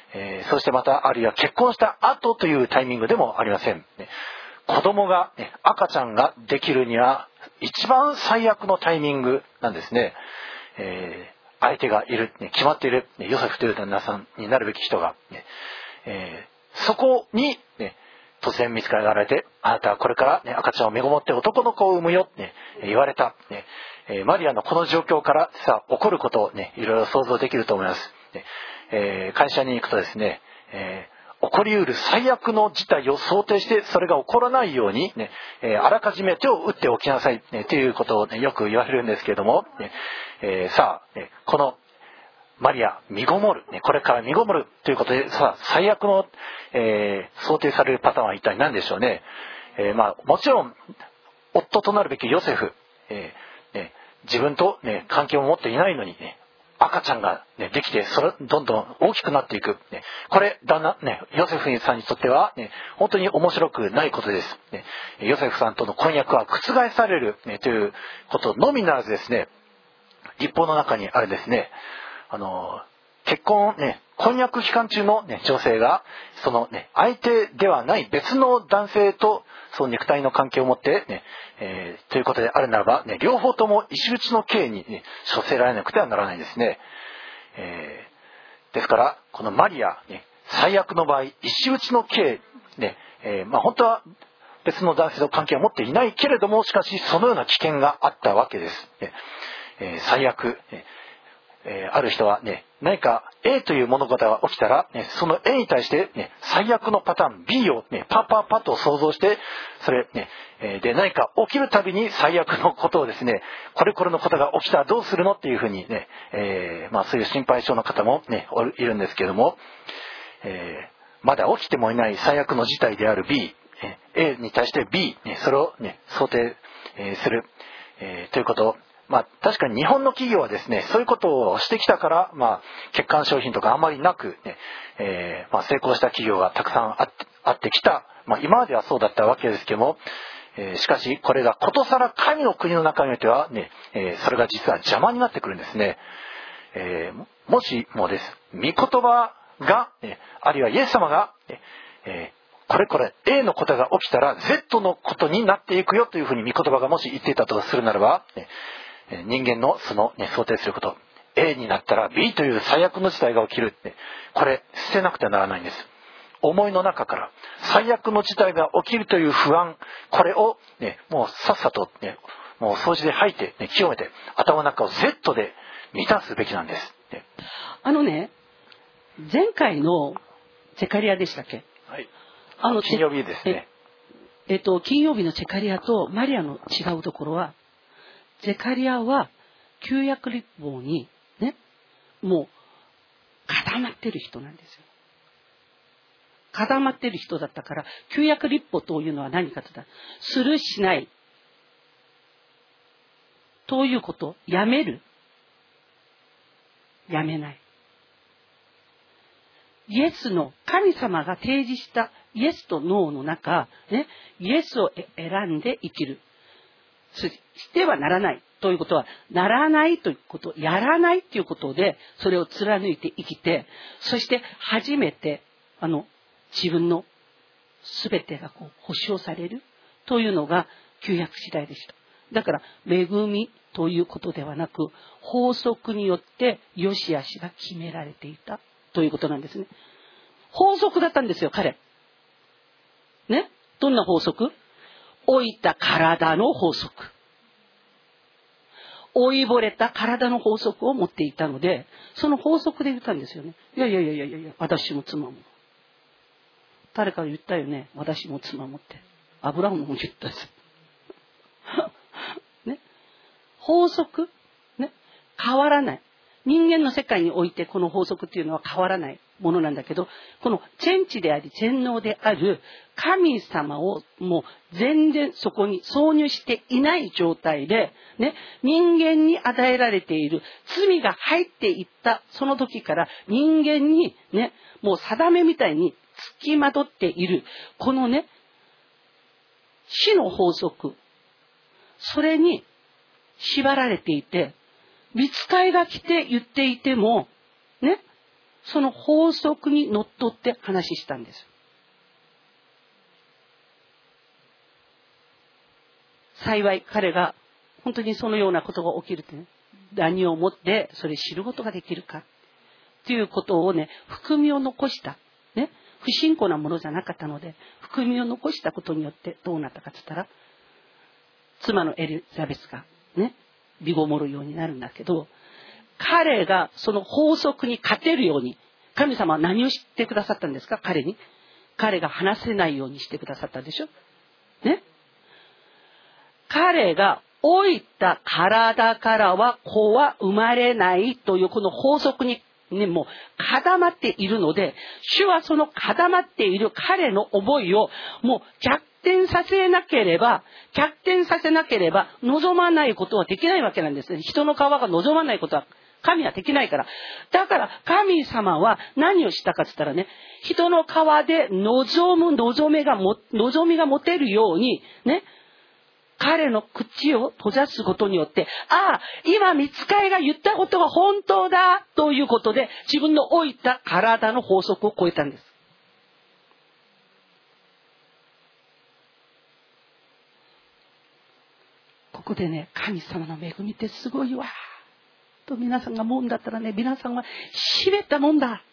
Speaker 1: そしてまたあるいは結婚した後というタイミングでもありません。子供が、赤ちゃんができるには一番最悪のタイミングなんですね。相手がいる、決まっている、ヨセフという旦那さんになるべき人が、そこに、突然見つかられて、あなたはこれから、赤ちゃんを身ごもって男の子を産むよ、言われた、マリアのこの状況からさ起こることを、いろいろ想像できると思います。会社に行くとですね、起こりうる最悪の事態を想定してそれが起こらないように、あらかじめ手を打っておきなさい、ということを、よく言われるんですけれども、さあ、このマリア身ごもる、これから身ごもるということで、さあ最悪の、想定されるパターンは一体何でしょうね。もちろん夫となるべきヨセフ、自分と、関係を持っていないのに、赤ちゃんが、できてどんどん大きくなっていく、これヨセフさんにとっては、本当に面白くないことです。ヨセフさんとの婚約は覆される、ということのみならずですね、立法の中にあるですね、結婚、婚約期間中の、女性がその、相手ではない別の男性とその肉体の関係を持って、ということであるならば、両方とも石打ちの刑に、処せられなくてはならないですね。ですからこのマリア、最悪の場合石打ちの刑、本当は別の男性と関係を持っていないけれども、しかしそのような危険があったわけです。最悪、ある人は何か A という物事が起きたら、その A に対して、最悪のパターン B を、パッと想像して、それ、で何か起きるたびに最悪のことをですね、これのことが起きたらどうするのっていうふうにそういう心配性の方も、いるんですけれども、まだ起きてもいない最悪の事態である B、A に対して B、それを、想定、する、ということを、確かに日本の企業はですね、そういうことをしてきたから、欠陥商品とかあまりなく、成功した企業がたくさんあってきた、今まではそうだったわけですけども、しかしこれがことさら神の国の中においては、それが実は邪魔になってくるんですね。もしもです、御言葉が、あるいはイエス様が、これ A のことが起きたら Z のことになっていくよというふうに御言葉がもし言っていたとするならば、人間の想定すること A になったら B という最悪の事態が起きるって、これ捨てなくてはならないんです。思いの中から最悪の事態が起きるという不安、これを、もうさっさと、もう掃除で吐いて、清めて頭の中を Z で満たすべきなんです。
Speaker 4: 前回のゼカリアでしたっけ？
Speaker 1: はい。金曜日ですね。
Speaker 4: 金曜日のゼカリアとマリアの違うところは、ゼカリアは旧約律法にもう固まってる人なんですよ。固まってる人だったから、旧約律法というのは何かというと、するしないということ、やめる、やめない。イエスの神様が提示したイエスとノーの中、イエスを選んで生きる。してはならないということは、ならないということ、やらないということで、それを貫いて生きて、そして初めて、自分の全てが保証されるというのが旧約時代でした。だから、恵みということではなく、法則によって良し悪しが決められていたということなんですね。法則だったんですよ、彼。どんな法則？老いた体の法則。老いぼれた体の法則を持っていたので、その法則で言ったんですよね。いや、私も妻も。誰か言ったよね。私も妻もって。アブラハムも言ったです。法則、変わらない。人間の世界においてこの法則っていうのは変わらないものなんだけど、この全知であり全能である神様をもう全然そこに挿入していない状態で、人間に与えられている罪が入っていったその時から人間にもう定めみたいに付きまとっているこの死の法則、それに縛られていて、御使いが来て言っていてもその法則にのっとって話したんです。幸い彼が本当にそのようなことが起きるってね、何をもってそれ知ることができるかっていうことをね、含みを残したね、不信仰なものじゃなかったので、含みを残したことによってどうなったかって言ったら、妻のエリザベスがね、身ごもるようになるんだけど、彼がその法則に勝てるように、神様は何をしてくださったんですか？彼に。彼が話せないようにしてくださったでしょね。彼が老いた体からは子は生まれないというこの法則にね、もう固まっているので、主はその固まっている彼の思いをもう逆転させなければ望まないことはできないわけなんですね。人の皮が望まないことは神はできないから。だから神様は何をしたかって言ったらね、人の皮で望みが持てるようにね、彼の口を閉ざすことによって、今御使いが言ったことが本当だということで、自分の老いた体の法則を超えたんです。ここでね、神様の恵みってすごいわと皆さんが思うんだったらね、皆さんはしめたもんだ。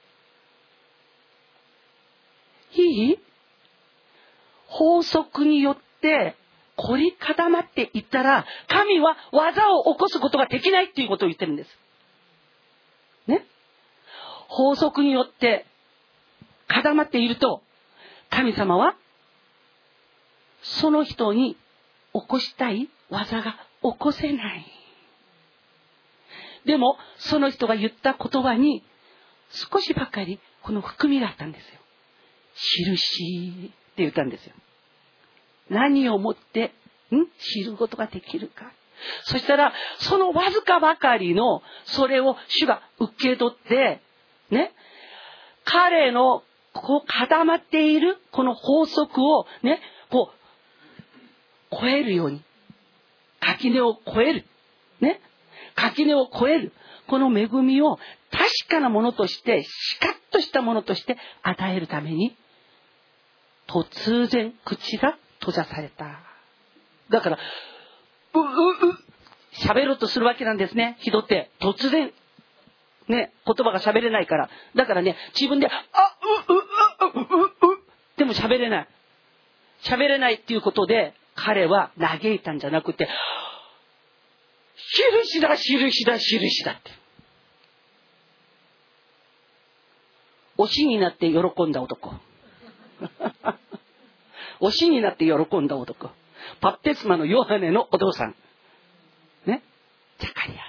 Speaker 4: いい？法則によって凝り固まっていったら、神は技を起こすことができないっていうことを言ってるんです。ね？法則によって固まっていると、神様はその人に起こしたい技が起こせない。でもその人が言った言葉に少しばかりこの含みがあったんですよ。印って言ったんですよ。何をもって知ることができるか。そしたらそのわずかばかりのそれを主が受け取ってね、彼のこう固まっているこの法則をね、こう超えるように、垣根を超えるね、垣根を越えるこの恵みを確かなものとして、しかっとしたものとして与えるために、突然口が閉ざされた。だから喋ろうとするわけなんですね。人って突然ね、言葉が喋れないから。だからね、自分ででも喋れないっていうことで、彼は嘆いたんじゃなくて、印だって。推しになって喜んだ男。推しになって喜んだ男。バプテスマのヨハネのお父さん。ね。ザカリア。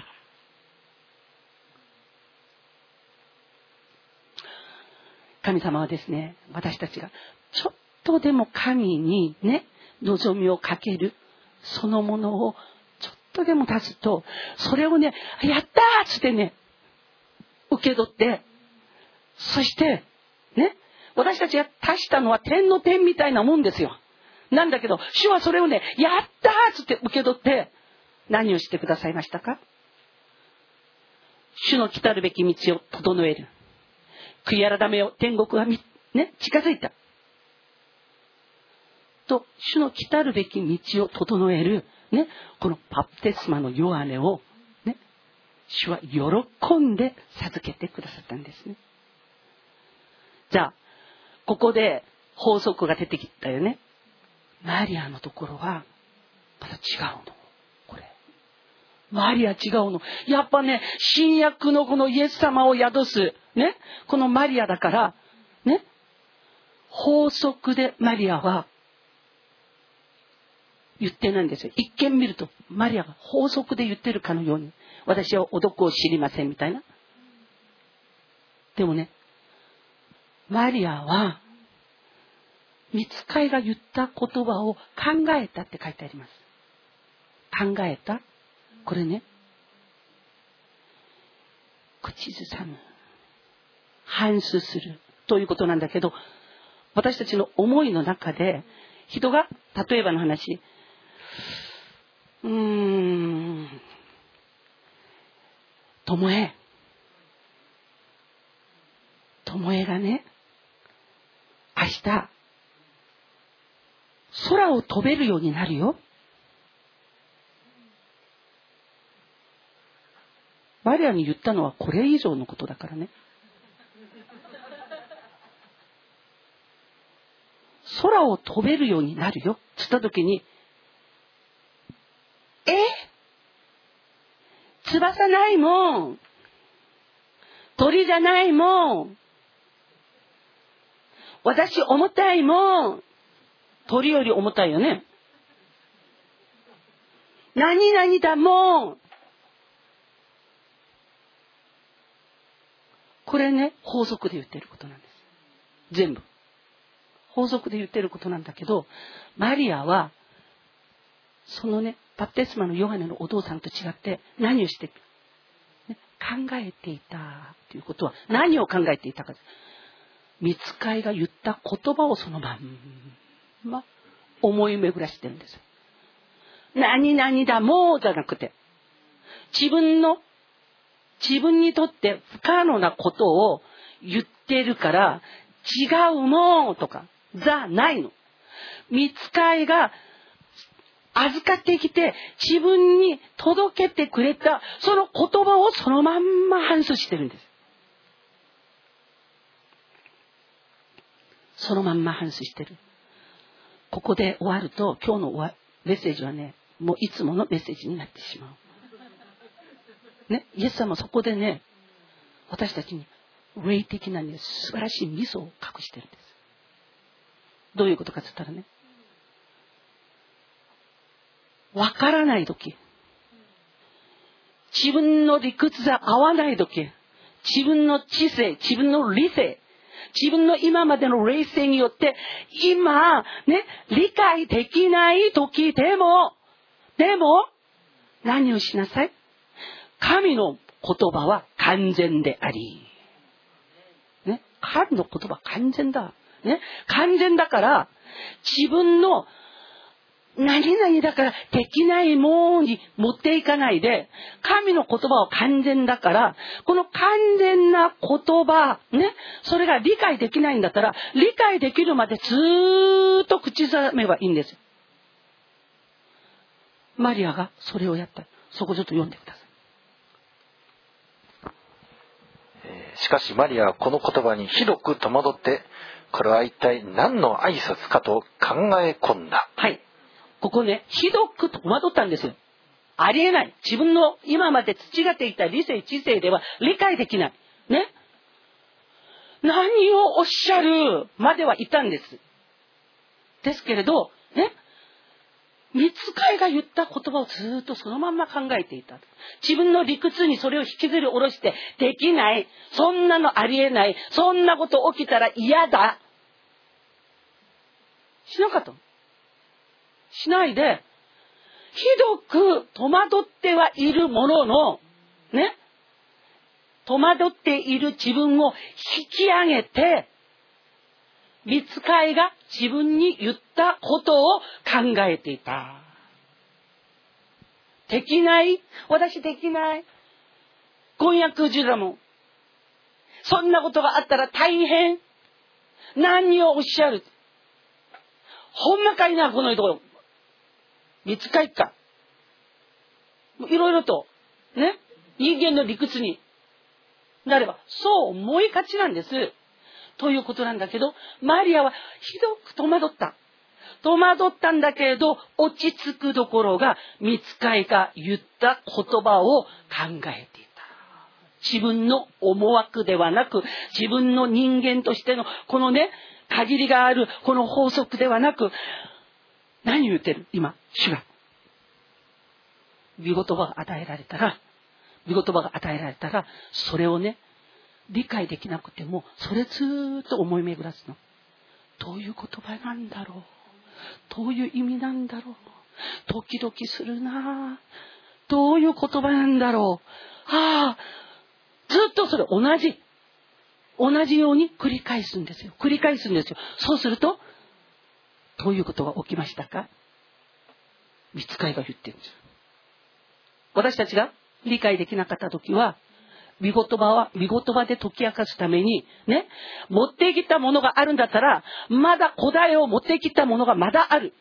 Speaker 4: 神様はですね、私たちがちょっとでも神にね、望みをかける、そのものをちょっとでも出すと、それをね、やったーっつってね、受け取って、そしてね、私たちが足したのは点の点みたいなもんですよ。なんだけど主はそれをね、やったーっつって受け取って、何をしてくださいましたか？主の来たるべき道を整える。悔い改めよ、天国がね、近づいたと、主の来たるべき道を整えるね、このバプテスマのヨハネをね、主は喜んで授けてくださったんですね。じゃあここで法則が出てきたよね。マリアのところはまた違うの。これマリア違うの。やっぱね、新約のこのイエス様を宿すね、このマリアだからね、法則でマリアは言ってないんですよ。一見見るとマリアが法則で言ってるかのように、私は男を知りませんみたいな。でもね、マリアは御使いが言った言葉を考えたって書いてあります。考えた、これね、口ずさむ、反芻するということなんだけど、私たちの思いの中で人が、例えばの話、ともえ、 巴がね、明日空を飛べるようになるよ。マリアに言ったのはこれ以上のことだからね。空を飛べるようになるよつった時に、翼ないもん、鳥じゃないもん、私重たいもん。鳥より重たいよね。何々だもん。これね、法則で言ってることなんです。全部法則で言ってることなんだけど、マリアはそのね、バプテスマのヨハネのお父さんと違って何をして、ね、考えていたということは、何を考えていたか。御使いが言った言葉をそのまんま思い巡らしてるんですよ。何々だもうじゃなくて、自分にとって不可能なことを言ってるから、違うもんとかじゃないの。御使いが預かってきて自分に届けてくれたその言葉をそのまんま反芻してるんです。そのまんま反芻してる。ここで終わると今日のメッセージはね、もういつものメッセージになってしまう。ね、イエス様そこでね、私たちに霊的なね、素晴らしいミソを隠してるんです。どういうことかって言ったらね、わからないとき、自分の理屈が合わないとき、自分の知性、自分の理性、自分の今までの霊性によって今ね、理解できないときでも何をしなさい。神の言葉は完全であり、ね、神の言葉完全だ、ね、完全だから自分の何々だからできないものに持っていかないで、神の言葉は完全だから、この完全な言葉ね、それが理解できないんだったら、理解できるまでずーっと口ずさめばいいんですよ。マリアがそれをやった。そこちょっと読んでください。
Speaker 1: しかしマリアはこの言葉にひどく戸惑って、これは一体何の挨拶かと考え込んだ。
Speaker 4: はい、ここね、ひどく戸惑ったんですよ。ありえない。自分の今まで培っていた理性知性では理解できないね。何をおっしゃるまでは言ったんです。ですけれどね、御使いが言った言葉をずっとそのまんま考えていた。自分の理屈にそれを引きずり下ろして、できない、そんなのありえない、そんなこと起きたら嫌だ、しなかったの。しないで、ひどく戸惑ってはいるもののね、戸惑っている自分を引き上げて、御使いが自分に言ったことを考えていた。できない、私できない、婚約中だもん、そんなことがあったら大変、何をおっしゃる、ほんまかいなこの人、御使いか、いろいろとね、人間の理屈になればそう思いがちなんですということなんだけど、マリアはひどく戸惑ったんだけれど、落ち着くどころが御使いが言った言葉を考えていた。自分の思惑ではなく、自分の人間としてのこのね、限りがあるこの法則ではなく、何言ってる今、主が御言葉が与えられたら、それをね、理解できなくてもそれずっと思い巡らすの。どういう言葉なんだろう、どういう意味なんだろう、ドキドキするな、どういう言葉なんだろう、ずっとそれ同じように繰り返すんですよ。そうするとどういうことが起きましたか。御使いが言ってるんです。私たちが理解できなかった時は、 御言葉で解き明かすために、ね、持ってきたものがあるんだったら、まだ答えを持ってきたものがまだある。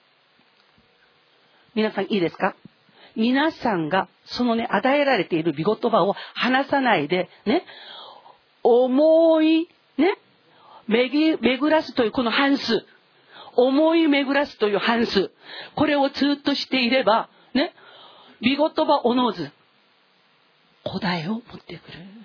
Speaker 4: 皆さんいいですか？皆さんがそのね、与えられている御言葉を話さないで、ね、思い、ね、巡らすというこの反数、思い巡らすという反数、これをずっとしていれば、ね、御言葉おのず、答えを持ってくる。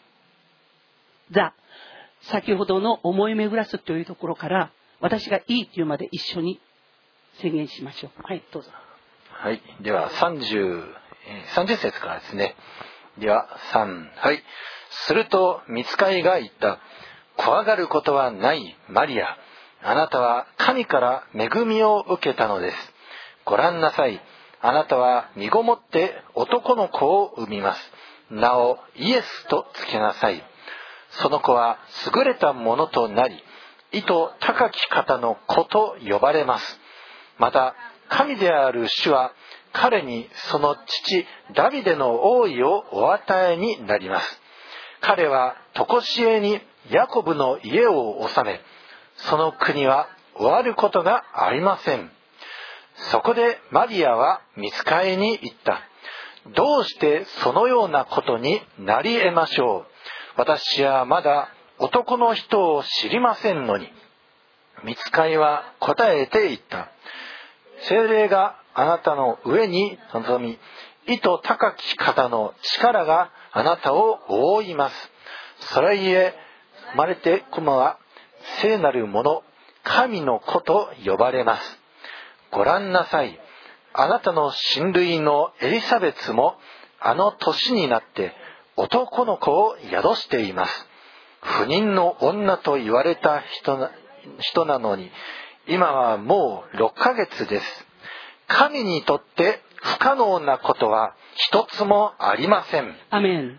Speaker 4: 先ほどの思い巡らすというところから、私がいいというまで一緒に宣言しましょう。はい、どうぞ。
Speaker 1: はい。では30節からですね。でははい。すると御使いが言った。怖がることはないマリア。あなたは神から恵みを受けたのです。ご覧なさい。あなたは身ごもって男の子を産みます。名をイエスとつけなさい。その子は優れたものとなり、意図高き方の子と呼ばれます。また神である主は彼にその父ダビデの王位をお与えになります。彼は常しえにヤコブの家を治め、その国は終わることがありません。そこでマリアは御使いに言った。どうしてそのようなことになり得ましょう。私はまだ男の人を知りませんのに。御使いは答えて言った。聖霊があなたの上に臨み、意図高き方の力があなたを覆います。それゆえ生まれて子は聖なるもの、神の子と呼ばれます。ご覧なさい。あなたの親類のエリサベツもあの年になって男の子を宿しています。不妊の女と言われた人なのに、今はもう6ヶ月です。神にとって不可能なことは一つもありません。
Speaker 4: アメン。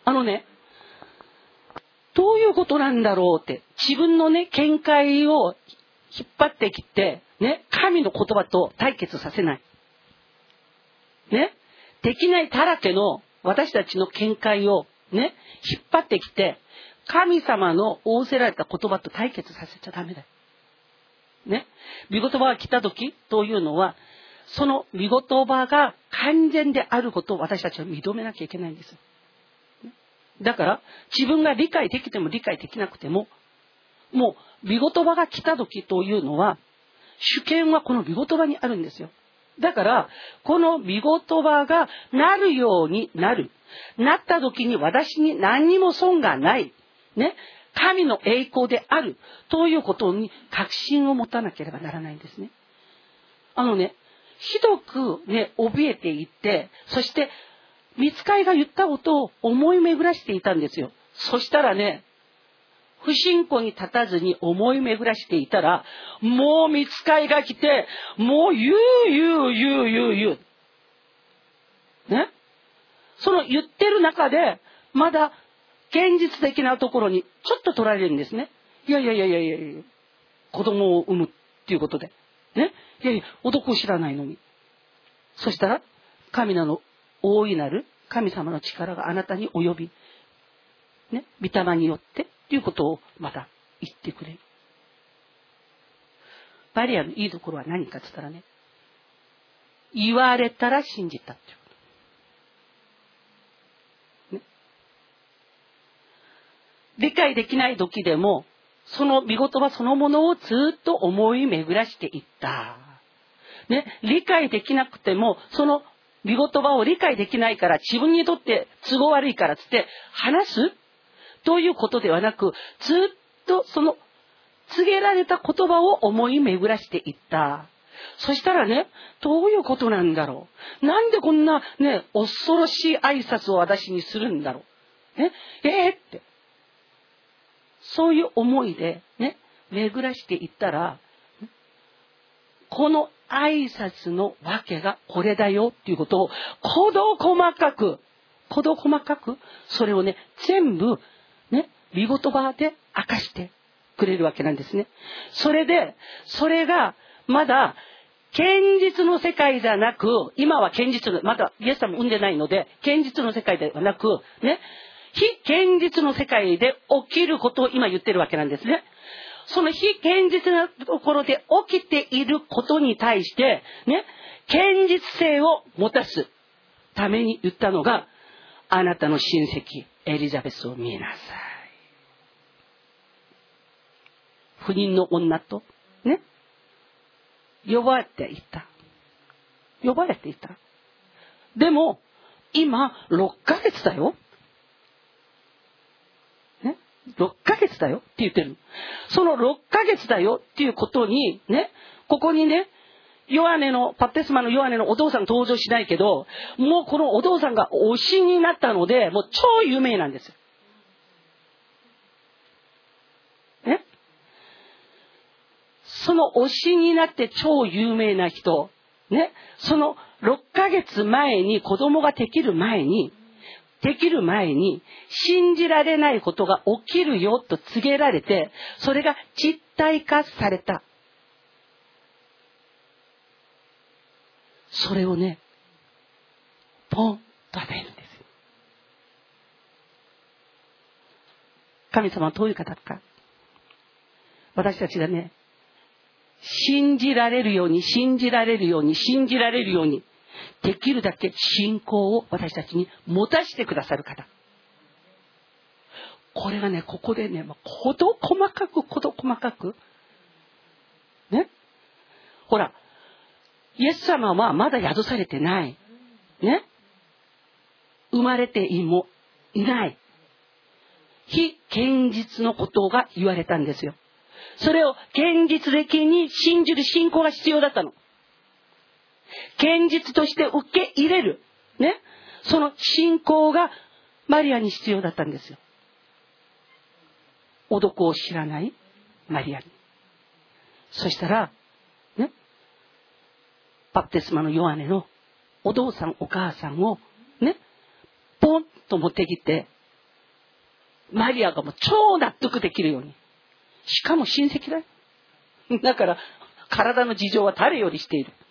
Speaker 4: どういうことなんだろうって、自分のね、見解を引っ張ってきて、ね、神の言葉と対決させない。ね、できないだらけの私たちの見解をね、引っ張ってきて、神様の仰せられた言葉と対決させちゃダメだよ。ね、御言葉が来た時というのは、その御言葉が完全であることを私たちは認めなきゃいけないんですよ。だから自分が理解できても理解できなくても、もう御言葉が来た時というのは主権はこの御言葉にあるんですよ。だからこの御言葉がなるようになった時に私に何にも損がないね、神の栄光であるということに確信を持たなければならないんですね。ひどくね、怯えていって、そして御使いが言ったことを思い巡らしていたんですよ。そしたらね、不信仰に立たずに思い巡らしていたら、もう御使いが来て、もう言う。ね。その言ってる中で、まだ現実的なところにちょっと取られるんですね。いや、子供を産むっていうことで。ね。男を知らないのに。そしたら、神の大いなる神様の力があなたに及び、ね、御霊によってということをまた言ってくれる。マリアのいいところは何かって言ったらね、言われたら信じたっていうこと。ね、理解できない時でも、その御言葉そのものをずっと思い巡らしていった。ね、理解できなくても、その御言葉を理解できないから自分にとって都合悪いからつって話すということではなく、ずっとその告げられた言葉を思い巡らしていった。そしたらね、どういうことなんだろう。なんでこんなね、恐ろしい挨拶を私にするんだろう。ね、って。そういう思いでね、巡らしていったら、この挨拶のわけがこれだよっていうことを細かくそれをね、全部ね、御言葉で明かしてくれるわけなんですね。それがまだ現実の世界じゃなく、今は現実の、まだイエス様産んでないので現実の世界ではなくね、 非現実の世界で起きることを今言ってるわけなんですね。その非現実なところで起きていることに対して、ね、現実性を持たすために言ったのが、あなたの親戚、エリザベスを見なさい。不妊の女と、ね、呼ばれていた。呼ばれていた。でも、今、6ヶ月だよ。ね、6ヶ月だよって言ってる。その6ヶ月だよっていうことに、ね、ここにね、バプテスマのヨハネのお父さん登場しないけど、もうこのお父さんが推しになったので、もう超有名なんですよ。ね。その推しになって超有名な人、ね、その6ヶ月前に子供ができる前に、信じられないことが起きるよと告げられて、それが実体化された。それをね、ポンと与えるんですよ。神様はどういう方か。私たちがね、信じられるように、できるだけ信仰を私たちに持たせてくださる方。これがね、ここでね、細かく、ね。ほら、イエス様はまだ宿されてない。ね。生まれてもいない。非現実のことが言われたんですよ。それを現実的に信じる信仰が必要だったの。現実として受け入れる。ね。その信仰がマリアに必要だったんですよ。男を知らないマリアに。そしたら、ね。バプテスマのヨハネのお父さんお母さんをね、ポンと持ってきて、マリアがもう超納得できるように。しかも親戚だよ。だから体の事情は誰よりしている。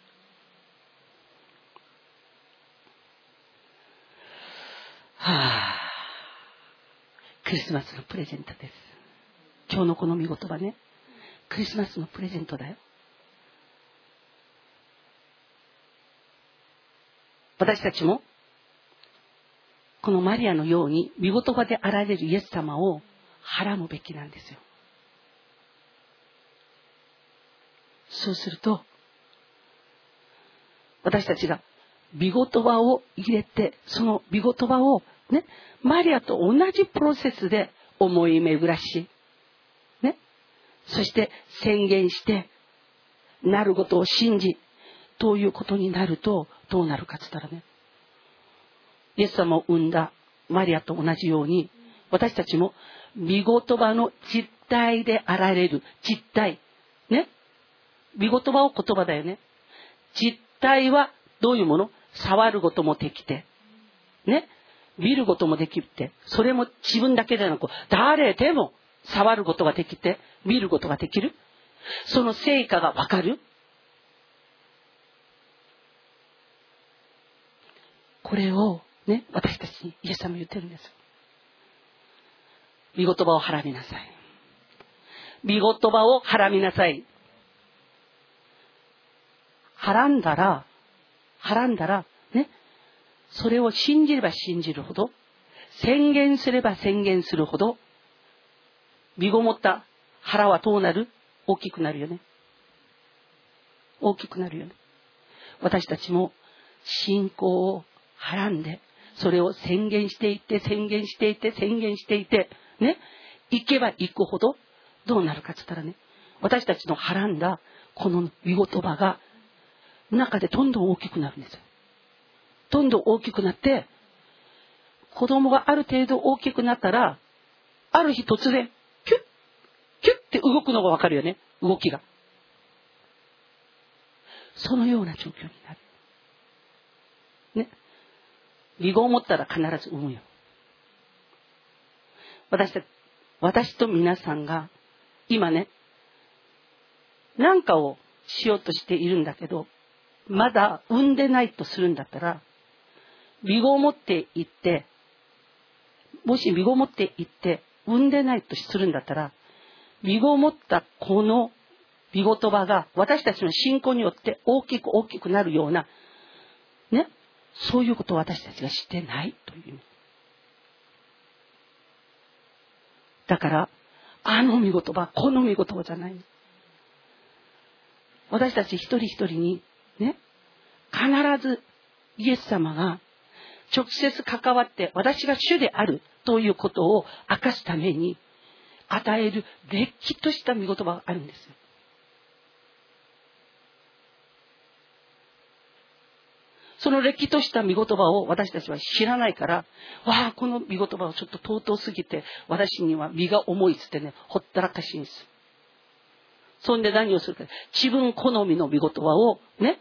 Speaker 4: クリスマスのプレゼントです。今日のこの御言葉ね、クリスマスのプレゼントだよ。私たちもこのマリアのように御言葉であられるイエス様をはらむべきなんですよ。そうすると私たちが御言葉を入れて、その御言葉をね、マリアと同じプロセスで思い巡らし、ね、そして宣言してなることを信じということになると、どうなるかって言ったらね、イエス様を生んだマリアと同じように、私たちも御言葉の実体であられる実体ね、御言葉を言葉だよね。実体はどういうもの？触ることもできてね、見ることもできて、それも自分だけでなく誰でも触ることができて見ることができる。その成果がわかる。これをね、私たちにイエス様言ってるんです。御言葉をはらみなさい。御言葉をはらみなさい。はらんだらね、それを信じれば信じるほど、宣言すれば宣言するほど、身ごもった腹はどうなる？大きくなるよね。大きくなるよね。私たちも信仰をはらんで、それを宣言していってね、行けば行くほどどうなるかって言ったらね、私たちのはらんだこの御言葉が中でどんどん大きくなるんですよ。どんどん大きくなって、子供がある程度大きくなったら、ある日突然キュッキュッって動くのがわかるよね。動きがそのような状況になるね。身ごもったら必ず産むよ。私と皆さんが今ね、何かをしようとしているんだけど、まだ産んでないとするんだったら、身ごもっていってもし身ごもっていって産んでないとするんだったら、身ごもったこの御言葉が私たちの信仰によって大きくなるようなね、そういうことを私たちがしてないという意味だから、あの御言葉、この御言葉じゃない。私たち一人一人にね、必ずイエス様が直接関わって私が主であるということを明かすために与えるれっきとした御言葉があるんですよ。そのれっきとした御言葉を私たちは知らないから、わあ、この御言葉はちょっと尊すぎて私には身が重いっつってね、ほったらかしにする。そんで何をするか、自分好みの御言葉をね、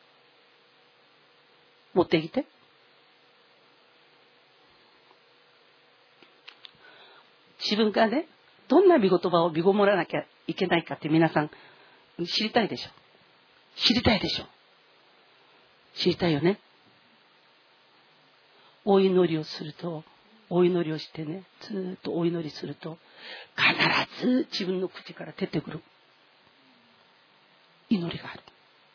Speaker 4: 持ってきて、自分がね、どんな御言葉を身ごもらなきゃいけないかって皆さん知りたいでしょ。知りたいでしょ。知りたいよね。お祈りをすると、お祈りをしてね、ずーっとお祈りすると、必ず自分の口から出てくる祈りがある。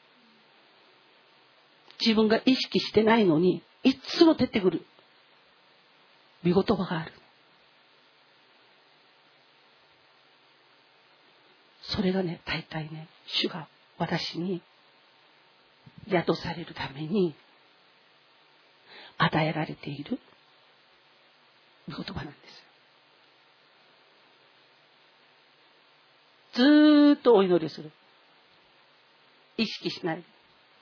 Speaker 4: 自分が意識してないのにいつも出てくる御言葉がある。それがね、大体ね、主が私に宿されるために与えられている御言葉なんですよ。ずーっとお祈りをする。意識しない。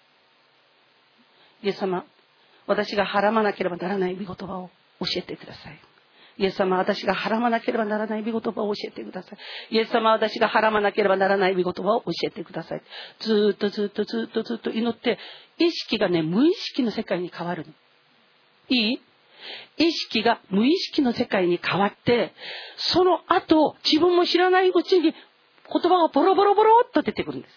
Speaker 4: イエス様、私がはらまなければならない御言葉を教えてください。イエス様、私がはらまなければならない御言葉を教えてください。イエス様、私がはらまなければならない御言葉を教えてください。ずーっと祈って、意識がね、無意識の世界に変わるの。いい？意識が無意識の世界に変わって、その後、自分も知らないうちに言葉がボロボロっと出てくるんです。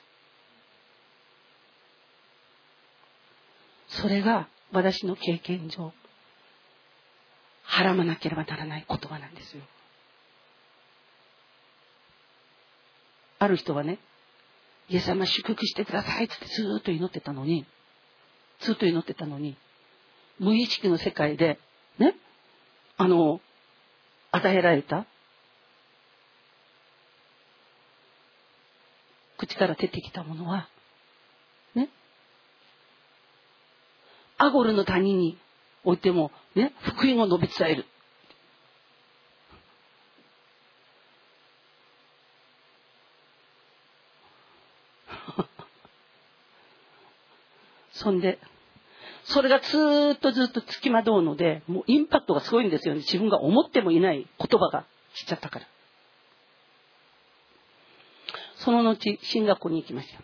Speaker 4: それが私の経験上、はらまなければならない言葉なんですよ。ある人はね、イエス様祝福してくださいってずーっと祈ってたのに、無意識の世界でね、与えられた口から出てきたものはね、アゴルの谷においてもね、福音を述べ伝える。そんで、それがずっとつきまとうので、もうインパクトがすごいんですよね。自分が思ってもいない言葉がしちゃったから。その後、進学校に行きました。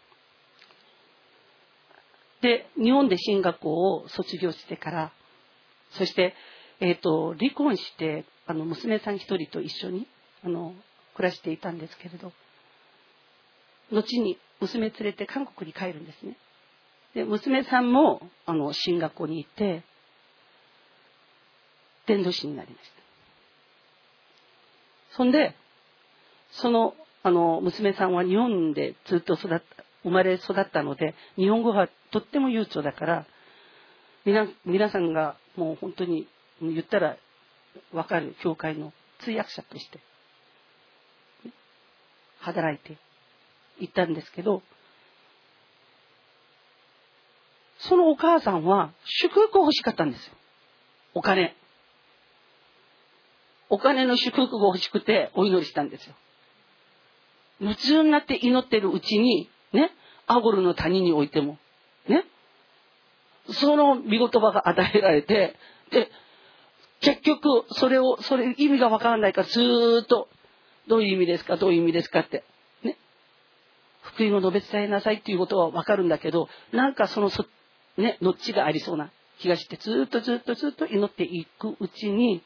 Speaker 4: で、日本で進学校を卒業してから、そして、離婚して、娘さん一人と一緒に、暮らしていたんですけれど、後に娘連れて韓国に帰るんですね。で、娘さんも、進学校に行って、伝道師になりました。そんで、娘さんは日本でずっと生まれ育ったので、日本語がとっても悠長だから、皆さんがもう本当に言ったらわかる教会の通訳者として働いていったんですけど、そのお母さんは祝福が欲しかったんですよ。お金の祝福が欲しくてお祈りしたんですよ。夢中になって祈ってるうちにね、アゴルの谷においてもね、その御言葉が与えられて、で結局それ意味がわからないからずーっとどういう意味ですかってね、福音を述べ伝えなさいっていうことはわかるんだけど、なんかね、のっちがありそうな気がして、ずーっと祈っていくうちに、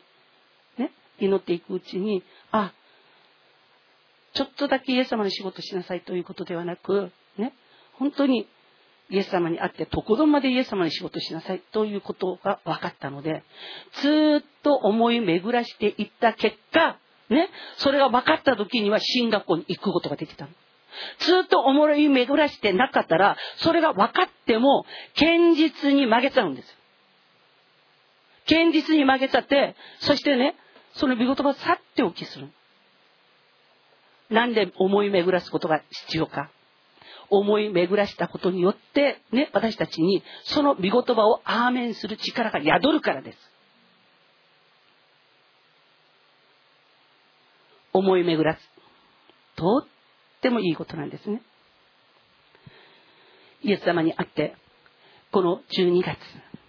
Speaker 4: ちょっとだけイエス様の仕事しなさいということではなく、ね、本当にイエス様に会ってとことんまでイエス様に仕事しなさいということが分かったので、ずっと思い巡らしていった結果、ね、それが分かった時には進学校に行くことができたの。ずっと思い巡らしてなかったら、それが分かっても堅実に曲げちゃうんですよ。堅実に曲げちゃって、そしてね、その見言葉を去っておきする。なんで思い巡らすことが必要か。思い巡らしたことによってね、私たちにその見言葉をアーメンする力が宿るからです。思い巡らす。とってもいいことなんですね。イエス様に会って、この12月、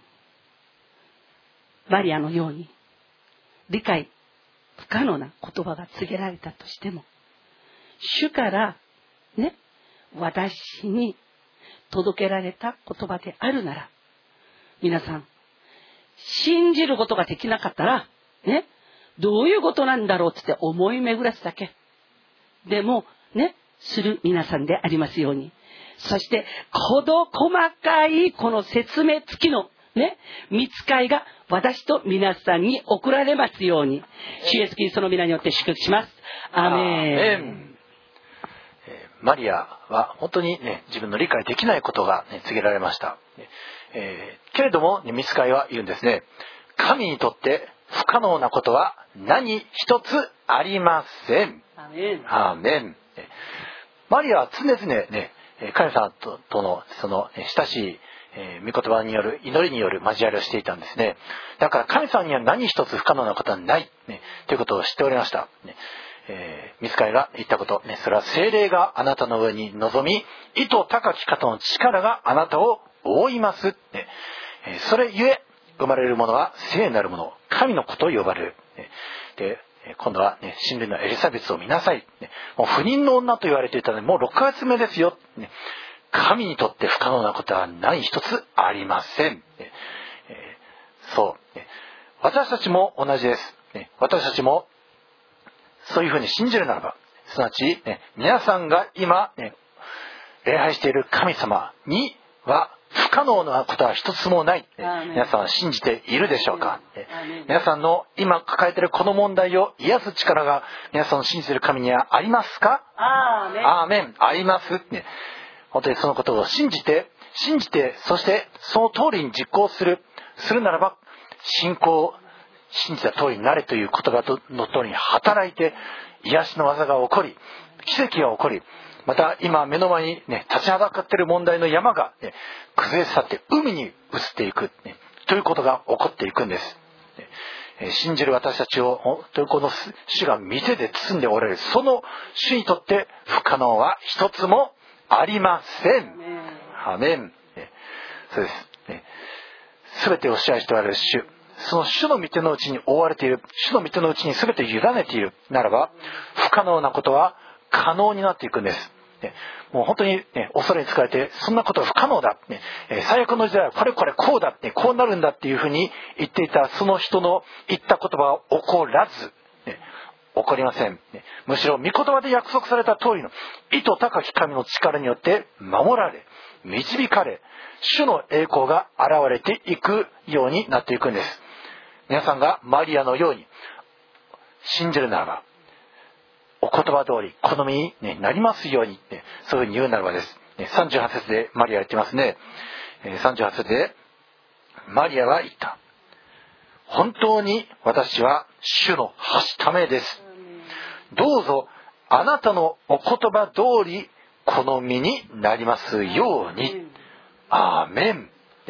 Speaker 4: マリアのように理解不可能な言葉が告げられたとしても、主からね、私に届けられた言葉であるなら、皆さん、信じることができなかったら、ね、どういうことなんだろうって思い巡らすだけ。でも、ね、する皆さんでありますように。そして、細かいこの説明付きの、ね、御使いが私と皆さんに送られますように。主イエスキリストの皆によって祝福します。アーメン。
Speaker 1: マリアは本当にね、自分の理解できないことが、ね、告げられました。けれども、ね、御使いは言うんですね。神にとって不可能なことは何一つありません。
Speaker 4: アーメン。
Speaker 1: アーメン。マリアは常々ね、神様とのその親しい御言葉による祈りによる交わりをしていたんですね。だから神様には何一つ不可能なことはない、ね、ということを知っておりました。御使いが言ったこと、ね、それは聖霊があなたの上に臨み、意図高き方の力があなたを覆います、ね。それゆえ生まれるものは聖なるもの、神の子と呼ばれる。で今度は、ね、親類のエリザベスを見なさい。もう不妊の女と言われていたので、もう6ヶ月目ですよ。神にとって不可能なことは何一つありません。そう。私たちも同じです。私たちもそういうふうに信じるならば、すなわち、皆さんが今、礼拝している神様には不可能なことは一つもない。皆さんは信じているでしょうか。皆さんの今抱えているこの問題を癒す力が皆さんの信じている神にはありますか？アーメン。あります。本当にそのことを信じて、そしてその通りに実行するならば、信仰、信じた通りになれという言葉の通りに働いて、癒しの技が起こり、奇跡が起こり、また今目の前に、立ちはだかっている問題の山が、崩れ去って海に移っていく、ということが起こっていくんです。信じる私たちを本当にこの主が店で包んでおられる、その主にとって不可能は一つもありません。アメン。そうです。すべてを支配しておられる主、その主の御手のうちに覆われている、主の御手のうちにすべて委ねているならば、不可能なことは可能になっていくんです。もう本当に、恐れに疲れて、そんなことは不可能だ、最悪の時代はこれこうだ、こうなるんだっていうふうに言っていたその人の言った言葉は起こらず、起こりません。むしろ御言葉で約束された通りの意図高き神の力によって守られ、導かれ、主の栄光が現れていくようになっていくんです。皆さんがマリアのように信じるならば、お言葉通り好みになりますようにって、そういうふうに言うならばです。38節でマリアは言ってますね。38節でマリアは言った。本当に私は主のはしためです。どうぞあなたのお言葉通り好みになりますように。アーメン。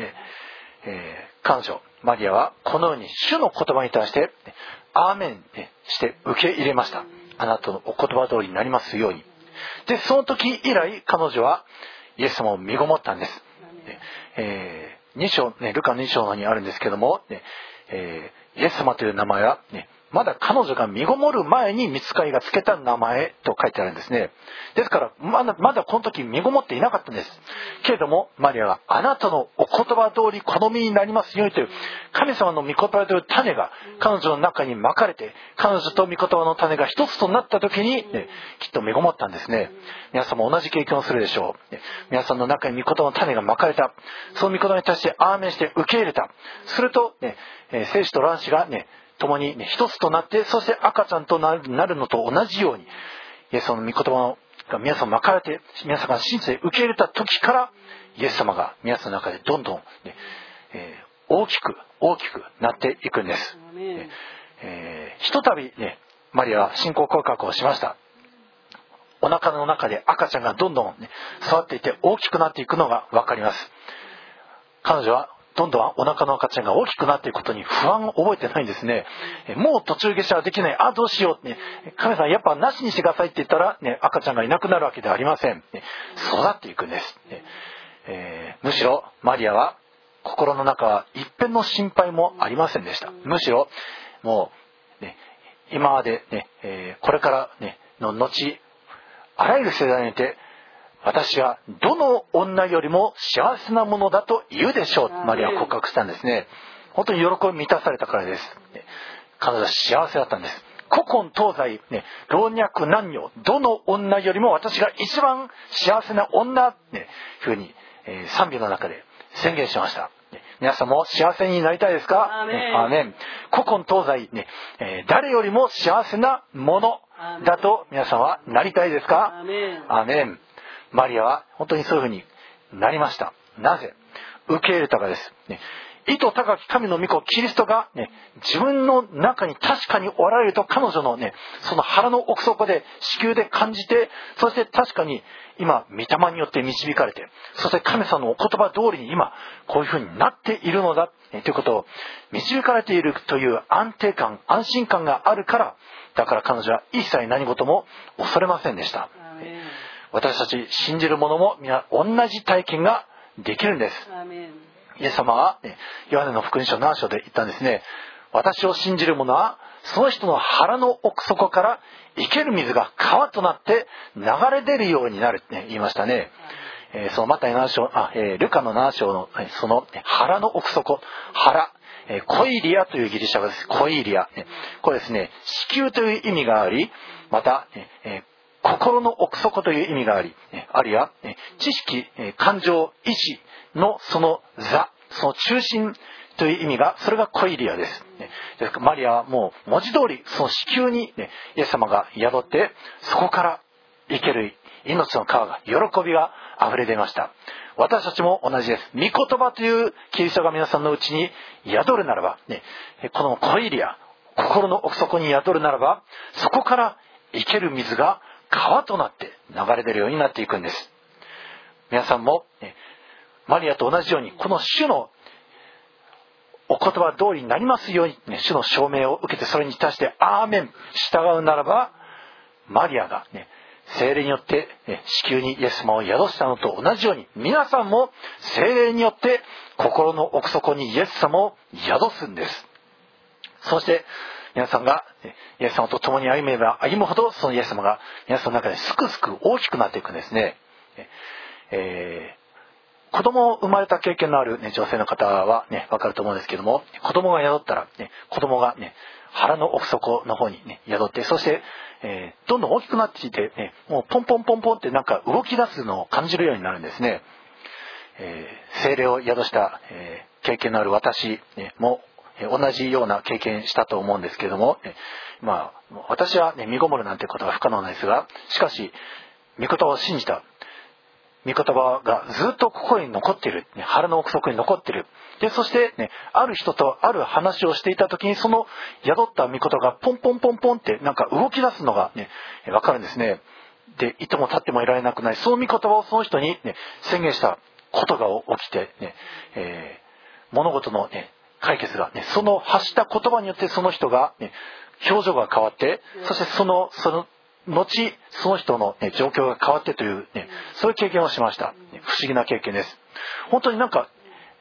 Speaker 1: 彼女マリアはこのように主の言葉に対してアーメンして受け入れました。あなたのお言葉通りになりますように。でその時以来彼女はイエス様を身ごもったんです。2章、ルカの2章にあるんですけども、イエス様という名前は、 まだ彼女が身ごもる前に御使いがつけた名前と書いてあるんですね。ですからまだこの時身ごもっていなかったんです。けれどもマリアはあなたのお言葉通り好みになりますようにという神様の御言葉という種が彼女の中にまかれて、彼女と御言葉の種が一つとなった時に、きっと身ごもったんですね。皆さんも同じ経験をするでしょう。皆さんの中に御言葉の種がまかれた。その御言葉に対してアーメンして受け入れた。すると、精子と卵子が共に一つとなって、そして赤ちゃんとなるのと同じように、イエス様の御言葉が皆さんまかれて、皆さんが信じて受け入れた時から、イエス様が皆さんの中でどんどん、大きくなっていくんです。ひとたびマリアは信仰告白をしました。お腹の中で赤ちゃんがどんどん育っていて大きくなっていくのが分かります。彼女はどんどんお腹の赤ちゃんが大きくなっていくことに不安を覚えてないんですね。もう途中下車はできない。どうしよう。神様やっぱなしにしてくださいって言ったら、赤ちゃんがいなくなるわけではありません。育っていくんです。むしろマリアは心の中は一片の心配もありませんでした。むしろもう、今まで、これから、の後あらゆる世代において私はどの女よりも幸せなものだと言うでしょう。マリアは告白したんですね。本当に喜び満たされたからです。彼女は幸せだったんです。古今東西、老若男女どの女よりも私が一番幸せな女、ふうに、賛美の中で宣言しました。皆さんも幸せになりたいですか？アーメン。古今東西、誰よりも幸せなものだと皆さんはなりたいですか？アーメン。マリアは本当にそういうふうになりました。なぜ？受け入れたからです。意図高き神の御子キリストが、自分の中に確かにおられると彼女のその腹の奥底で子宮で感じて、そして確かに今御霊によって導かれて、そして神様のお言葉通りに今こういうふうになっているのだということを導かれているという安定感、安心感があるから、だから彼女は一切何事も恐れませんでした。私たち信じる者も皆同じ体験ができるんです。イエス様は、ヨハネの福音書7章で言ったんですね。私を信じる者はその人の腹の奥底から生ける水が川となって流れ出るようになるって言いましたね。そのマタイ7章、ルカの7章のその腹の奥底、腹、コイリアというギリシャ語です。コイリア。これですね、子宮という意味があり、また、心の奥底という意味があり、あるいは知識、感情、意志のその座、その中心という意味が、それがコイリアです。ですからマリアはもう文字通りその子宮に、イエス様が宿って、そこから生ける命の川が、喜びが溢れ出ました。私たちも同じです。御言葉というキリストが皆さんのうちに宿るならば、このコイリア、心の奥底に宿るならば、そこから生ける水が川となって流れ出るようになっていくんです。皆さんも、マリアと同じようにこの主のお言葉通りになりますように、主の証明を受けてそれに対してアーメン従うならば、マリアが聖霊によって子宮にイエス様を宿したのと同じように、皆さんも聖霊によって心の奥底にイエス様を宿すんです。そして皆さんがイエス様と共に歩めば歩むほど、そのイエス様が皆さんの中ですくすく大きくなっていくんですね。子供を生まれた経験のある、女性の方は分かると思うんですけども、子供が宿ったら、子供が腹の奥底の方に宿って、そして、どんどん大きくなっていて、もうポンポンポンポンってなんか動き出すのを感じるようになるんですね。聖霊を宿した、経験のある私、も同じような経験したと思うんですけれども、私は身ごもるなんてことは不可能なんですが、しかし御言葉を信じた、御言葉がずっと心に残っている、腹の奥底に残っている。でそして、ある人とある話をしていた時に、その宿った御言葉がポンポンポンポンってなんか動き出すのが分かるんですね。でいても立ってもいられなくなり、その御言葉をその人に、宣言したことが起きて、物事の、解決が、その発した言葉によってその人が、表情が変わって、そしてその後その人の、状況が変わってという、そういう経験をしました。不思議な経験です。本当になんか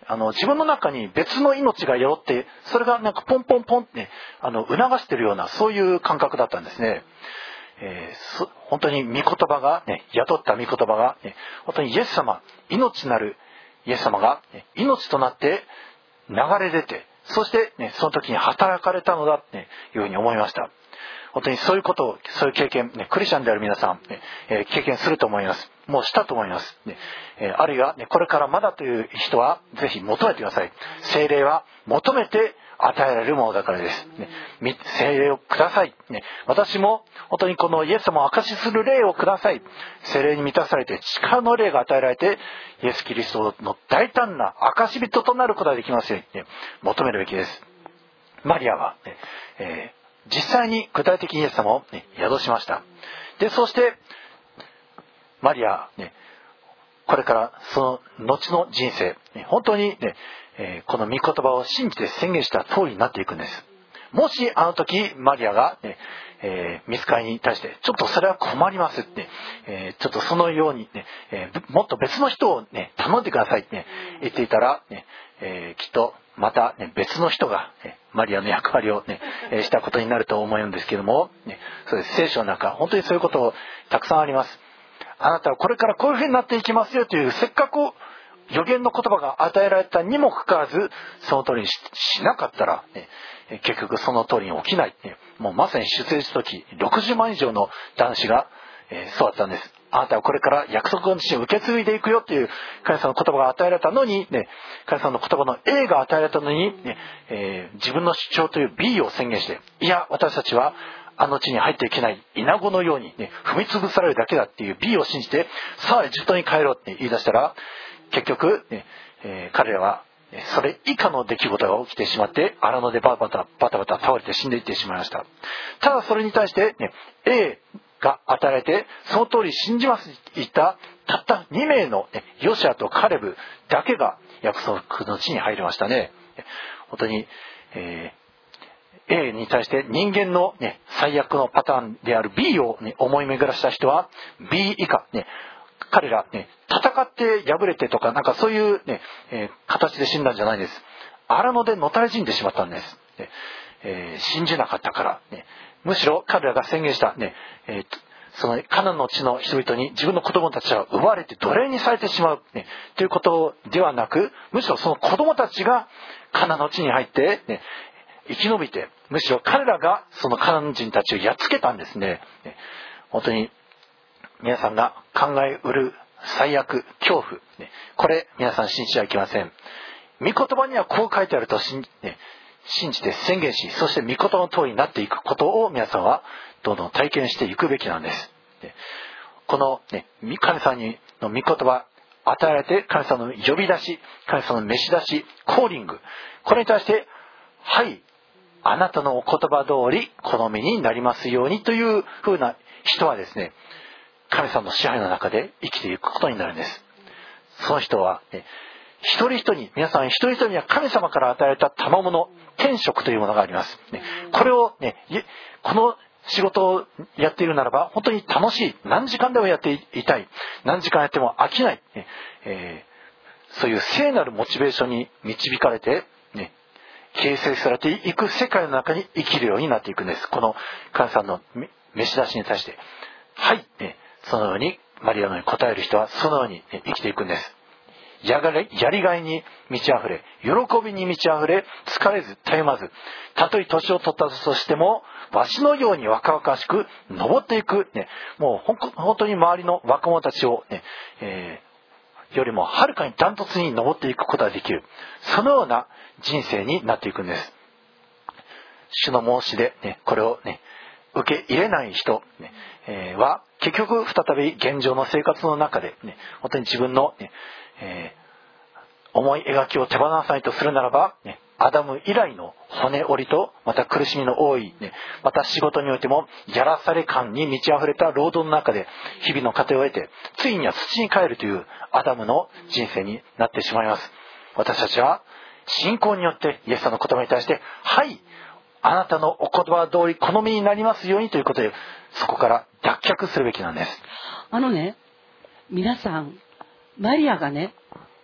Speaker 1: 自分の中に別の命が宿って、それがなんかポンポンポンってね、促しているような、そういう感覚だったんですね。本当に御言葉がね、宿った御言葉が、ね、本当にイエス様、命なるイエス様が、ね、命となって流れ出て、そして、ね、その時に働かれたのだっていうふうに思いました。本当にそういうことを、そういう経験、ね、クリスチャンである皆さん、ね、経験すると思います。もうしたと思います。ね、あるいは、ね、これからまだという人はぜひ求めてください。聖霊は求めて与えられるものだからです。ね、聖霊をください。ね、私も本当にこのイエス様を証しする霊をください。聖霊に満たされて力の霊が与えられて、イエス・キリストの大胆な証人となることができますように、ね、求めるべきです。マリアは、ね、実際に具体的にイエス様を、ね、宿しました。で、そしてマリア、ね、これからその後の人生、ね、本当に、ね、この御言葉を信じて宣言した通りになっていくんです。もしあの時マリアが、ね、御使いに対してちょっとそれは困りますって、ちょっとそのように、ね、もっと別の人を、ね、頼んでくださいって、ね、言っていたら、ね、きっとまた、ね、別の人が、ね、マリアの役割を、ね、したことになると思うんですけども、ね、そうです。聖書の中本当にそういうことたくさんあります。あなたはこれからこういうふうになっていきますよというせっかく予言の言葉が与えられたにもかかわらず、その通りに しなかったら、ね、結局その通りに起きない、ね、もうまさに出エジプト記60万以上の男子が、そうだったんです。あなたはこれから約束の地を受け継いでいくよという神様の言葉が与えられたのに、ね、神様の言葉の A が与えられたのに、ね、自分の主張という B を宣言して、いや私たちはあの地に入っていけない稲子のように、ね、踏み潰されるだけだっていう B を信じて、さあエジプトに帰ろうって言い出したら、結局、ね、彼らはそれ以下の出来事が起きてしまって荒野でバタバタ倒れて死んでいってしまいました。ただそれに対して、ね、A が与えられてその通り信じますと言ったたった2名の、ね、ヨシアとカレブだけが約束の地に入りましたね。本当に、A に対して人間の、ね、最悪のパターンである B を、ね、思い巡らした人は B 以下、ね、彼ら、ね、戦って敗れてとかなんかそういう、ね、形で死んだんじゃないです。荒野でのたれ死んでしまったんです。信じなかったから、ね、むしろ彼らが宣言した、ね、そのカナンの地の人々に自分の子供たちは奪われて奴隷にされてしまう、ね、ということではなく、むしろその子供たちがカナンの地に入って、ね、生き延びて、むしろ彼らがそのカナン人たちをやっつけたんですね。本当に皆さんが考えうる最悪、恐怖、ね、これ皆さん信じちゃいけません。御言葉にはこう書いてあると信じて宣言し、そして御言葉の通りになっていくことを皆さんはどんどん体験していくべきなんです。この、ね、神様の御言葉与えられて、神様の呼び出し、神様の召し出し、コーリング、これに対してはい、あなたのお言葉通り好みになりますようにという風な人はですね、神様の支配の中で生きていくことになるんです。その人は、ね、一人一人、皆さん一人一人には神様から与えられた賜物、天職というものがあります。ね、これを、ね、この仕事をやっているならば本当に楽しい、何時間でもやっていたい、何時間やっても飽きない、ね、そういう聖なるモチベーションに導かれて、ね、形成されていく世界の中に生きるようになっていくんです。この神様の召し出しに対してはい、ね、そのようにマリアのように答える人はそのように、ね、生きていくんです。やりがいに満ち溢れ、喜びに満ち溢れ、疲れず絶えまず、たとえ年を取ったとしてもわしのように若々しく登っていく、ね、もう本当に周りの若者たちを、ね、よりもはるかにダントツに登っていくことができる、そのような人生になっていくんです。主の申しで、ね、これを、ね、受け入れない人、ね、は結局再び現状の生活の中で、ね、本当に自分の、ね、思い描きを手放さないとするならば、ね、アダム以来の骨折りとまた苦しみの多い、ね、また仕事においてもやらされ感に満ち溢れた労働の中で日々の糧を得て、ついには土に帰るというアダムの人生になってしまいます。私たちは信仰によってイエス様の言葉に対して、はい、あなたのお言葉通り好みになりますようにということで、そこから脱却するべきなんです。
Speaker 4: 皆さん、マリアがね、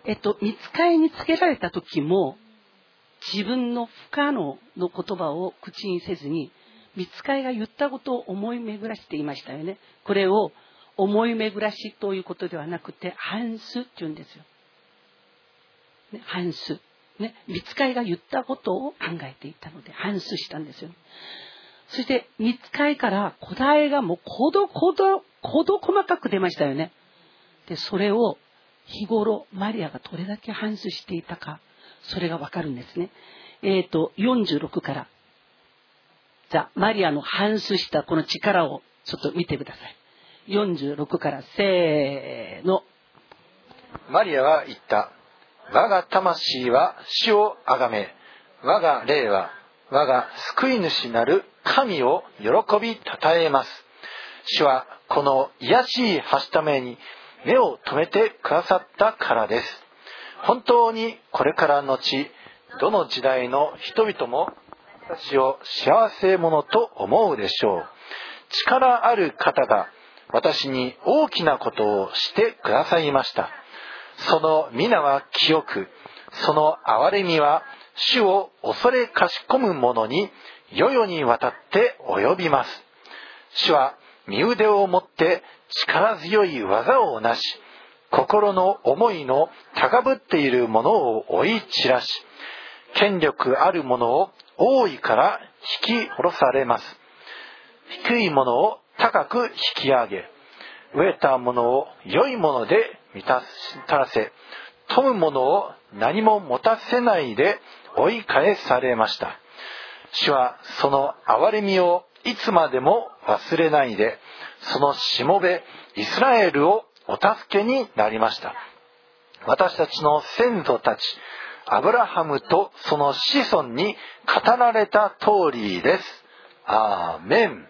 Speaker 4: 御使いにつけられた時も、自分の不可能の言葉を口にせずに、御使いが言ったことを思い巡らしていましたよね。これを思い巡らしということではなくて、反数って言うんですよ。ね、反数。ね、御使いが言ったことを考えていたので、反数したんですよ。そして、御使いから答えがもう細かく出ましたよね。で、それを日頃マリアがどれだけ反数していたか、それがわかるんですね。46から。じゃあ、マリアの反数したこの力をちょっと見てください。46から、せーの。
Speaker 1: マリアは言った。我が魂は主をあがめ、我が霊は我が救い主なる神を喜びたたえます。主はこの癒しいはしために目を留めてくださったからです。本当にこれからのち、どの時代の人々も私を幸せ者と思うでしょう。力ある方が私に大きなことをしてくださいました。その皆は清く、その憐れみは主を恐れかしこむ者に世々にわたって及びます。主は身腕をもって力強い技をなし、心の思いの高ぶっている者を追い散らし、権力ある者を王位から引き下ろされます。低い者を高く引き上げ、飢えた者を良いもので満たらせ、富む者を何も持たせないで追い返されました。主はその憐れみをいつまでも忘れないで、そのしもべイスラエルをお助けになりました。私たちの先祖たちアブラハムとその子孫に語られた通りです。アーメン。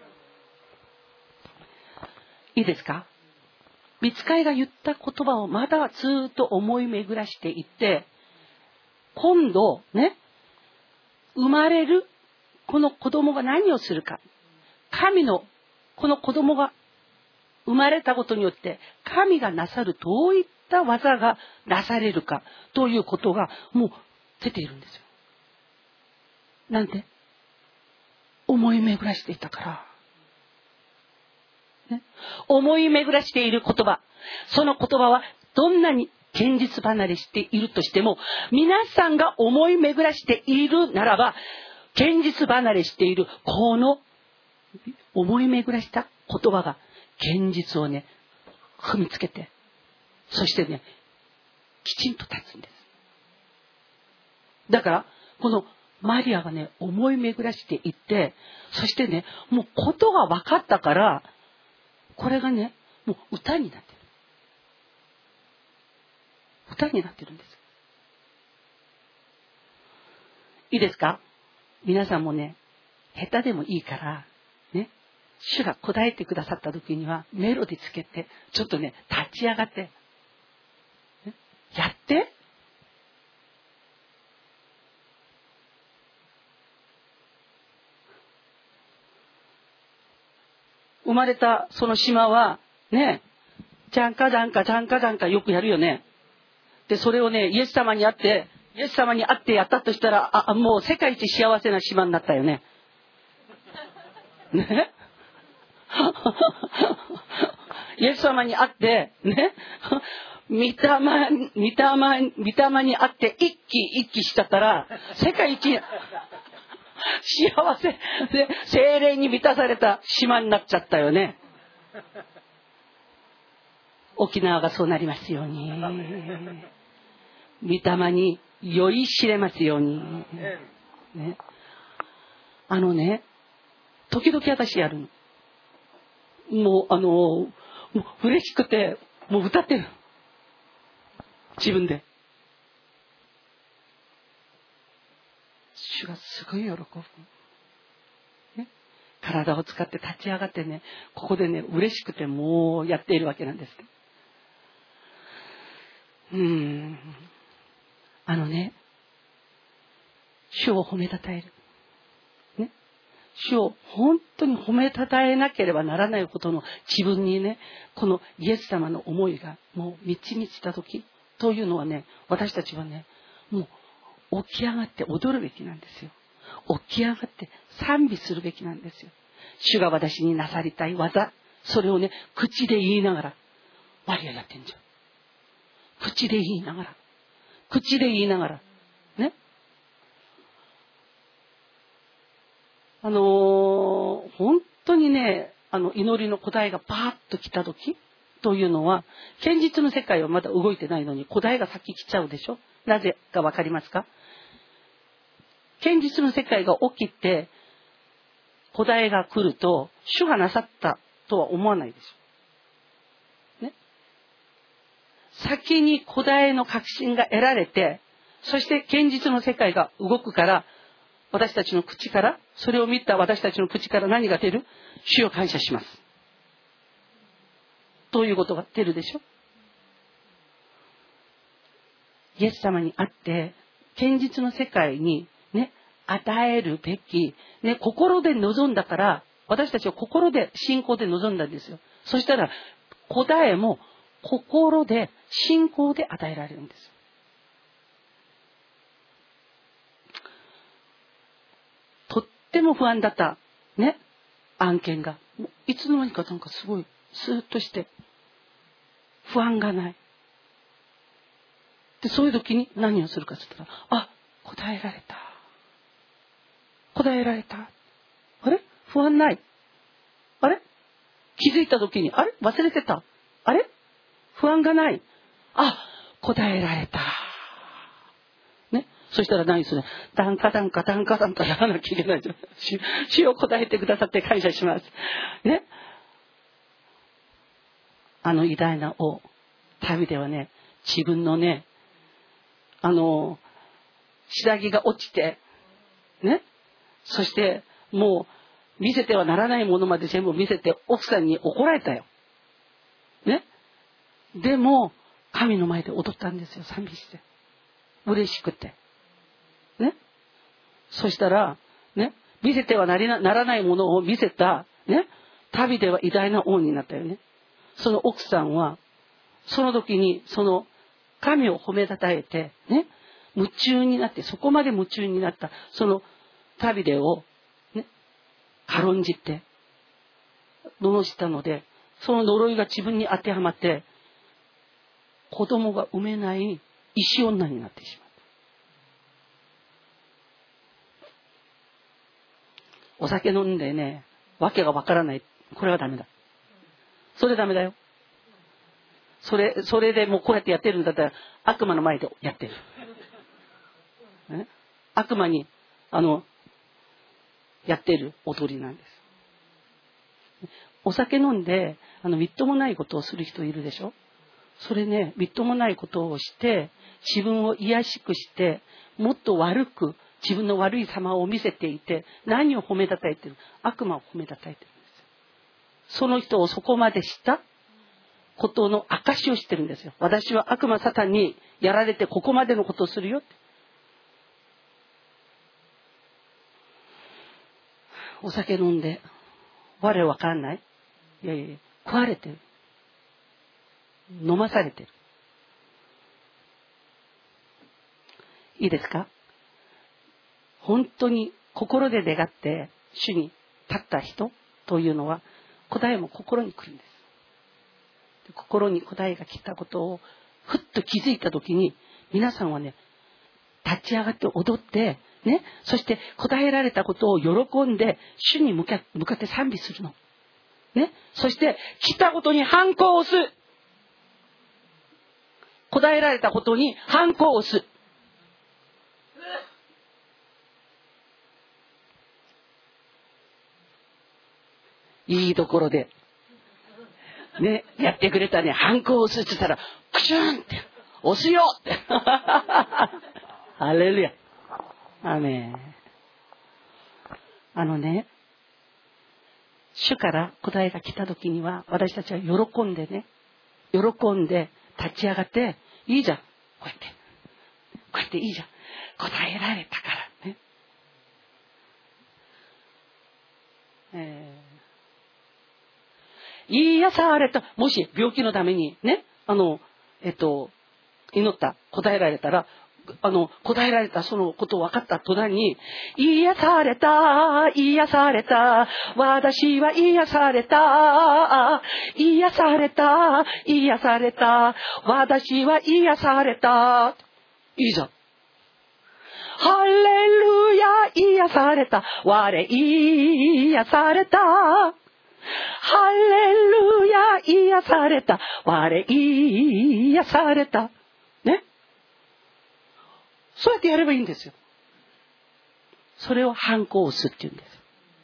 Speaker 4: いいですか？御使いが言った言葉をまだずっと思い巡らしていって、今度ね、生まれるこの子供が何をするか、神のこの子供が生まれたことによって神がなさるどういった技がなされるかということがもう出ているんですよ。なんで？思い巡らしていたから。ね、思い巡らしている言葉、その言葉はどんなに現実離れしているとしても、皆さんが思い巡らしているならば、現実離れしているこの思い巡らした言葉が現実をね、踏みつけて、そしてね、きちんと立つんです。だからこのマリアがね、思い巡らしていって、そしてね、もうことが分かったから、これがね、もう歌になってる。歌になってるんです。いいですか？皆さんもね、下手でもいいから、ね、主が答えてくださった時にはメロディつけて、ちょっとね、立ち上がって、ね、やって。生まれたその島はね、ジャンカジャンカジャンカジャンカよくやるよね。でそれをね、イエス様に会ってやったとしたら、もう世界一幸せな島になったよね。ね。イエス様に会ってね、御霊に会って一気しちゃったら世界一幸せで精霊に満たされた島になっちゃったよね。沖縄がそうなりますように、御霊に酔いしれますように、ね、時々私やるの。もう嬉しくてもう歌ってる、自分で。主がすごい喜ぶ、ね、体を使って立ち上がってね、ここでね、嬉しくてもうやっているわけなんです。主を褒めたたえる、ね、主を本当に褒めたたえなければならないことの自分にね、このイエス様の思いがもう満ち満ちた時、 というのはね、私たちはね、もう起き上がって踊るべきなんですよ。起き上がって賛美するべきなんですよ。主が私になさりたい技、それをね、口で言いながら、マリアやってんじゃん。口で言いながら、ね。本当にね、祈りの答えがパーッと来た時というのは、現実の世界はまだ動いてないのに答えが先来ちゃうでしょ。なぜかわかりますか？現実の世界が起きて答えが来ると、主がなさったとは思わないでしょ。ね。先に答えの確信が得られて、そして現実の世界が動くから、私たちの口から、それを見た私たちの口から何が出る？主を感謝します。ということが出るでしょ。イエス様に会って、現実の世界にね、与えるべき、ね、心で望んだから、私たちは心で、信仰で望んだんですよ。そしたら、答えも心で、信仰で与えられるんです。とっても不安だった、ね、案件が、いつの間にかなんかすごい、スーッとして、不安がない。で、そういう時に何をするかって言ったら、あ、答えられた。あれ？不安ない。あれ？気づいた時に、あれ？忘れてた。あれ？不安がない。あ、答えられた。ね。そしたら何する？ダンカやらなきゃいけない。主を答えてくださって感謝します。ね。偉大な王、旅ではね、自分のね、下着が落ちて、ね。そして、もう、見せてはならないものまで全部見せて、奥さんに怒られたよ。ね。でも、神の前で踊ったんですよ、賛美して。嬉しくて。ね。そしたら、ね、見せてはならないものを見せた、ね、旅では偉大な王になったよね。その奥さんは、その時に、その、神を褒めたたえて、ね、夢中になって、そこまで夢中になった、その、旅でを、ね、軽んじて、罵したので、その呪いが自分に当てはまって、子供が産めない石女になってしまった。お酒飲んでね、わけがわからない。これはダメだ。それダメだよ。それでもうこうやってやってるんだったら、悪魔の前でやってる。ね、悪魔に、やってる踊りなんです。お酒飲んで、みっともないことをする人いるでしょ。それね、みっともないことをして、自分を卑しくして、もっと悪く、自分の悪い様を見せていて、何を褒めたたえてる？悪魔を褒めたたえてるんです。その人をそこまでしたことの証をしてるんですよ。私は悪魔サタンにやられてここまでのことをするよって。お酒飲んで、我わかんない？いやいや、食われてる。飲まされてる。いいですか？本当に心で願って主に立った人というのは、答えも心に来るんです。心に答えが来たことをふっと気づいたときに、皆さんはね、立ち上がって踊って、ね、そして答えられたことを喜んで、主に向かって賛美するの。ね、そして来たことにハンコを押す。答えられたことにハンコを押す。いいところで、ね、やってくれたね、ハンコを押すって言ったら、クシュンって押すよって。ハレルヤ。アメン。ね、主から答えが来た時には、私たちは喜んでね、喜んで立ち上がって、いいじゃん。こうやっていいじゃん。答えられたからね。癒された。もし病気のためにね、 祈った、答えられたら、答えられたそのことを分かった途端に、癒された、癒された、私は癒された、癒された、癒された、私は癒された。いいじゃん。ハレルヤ、癒された、我癒された。ハレルヤ、癒された、我癒された。ね。そうやってやればいいんですよ。それを反抗をすっていうんです。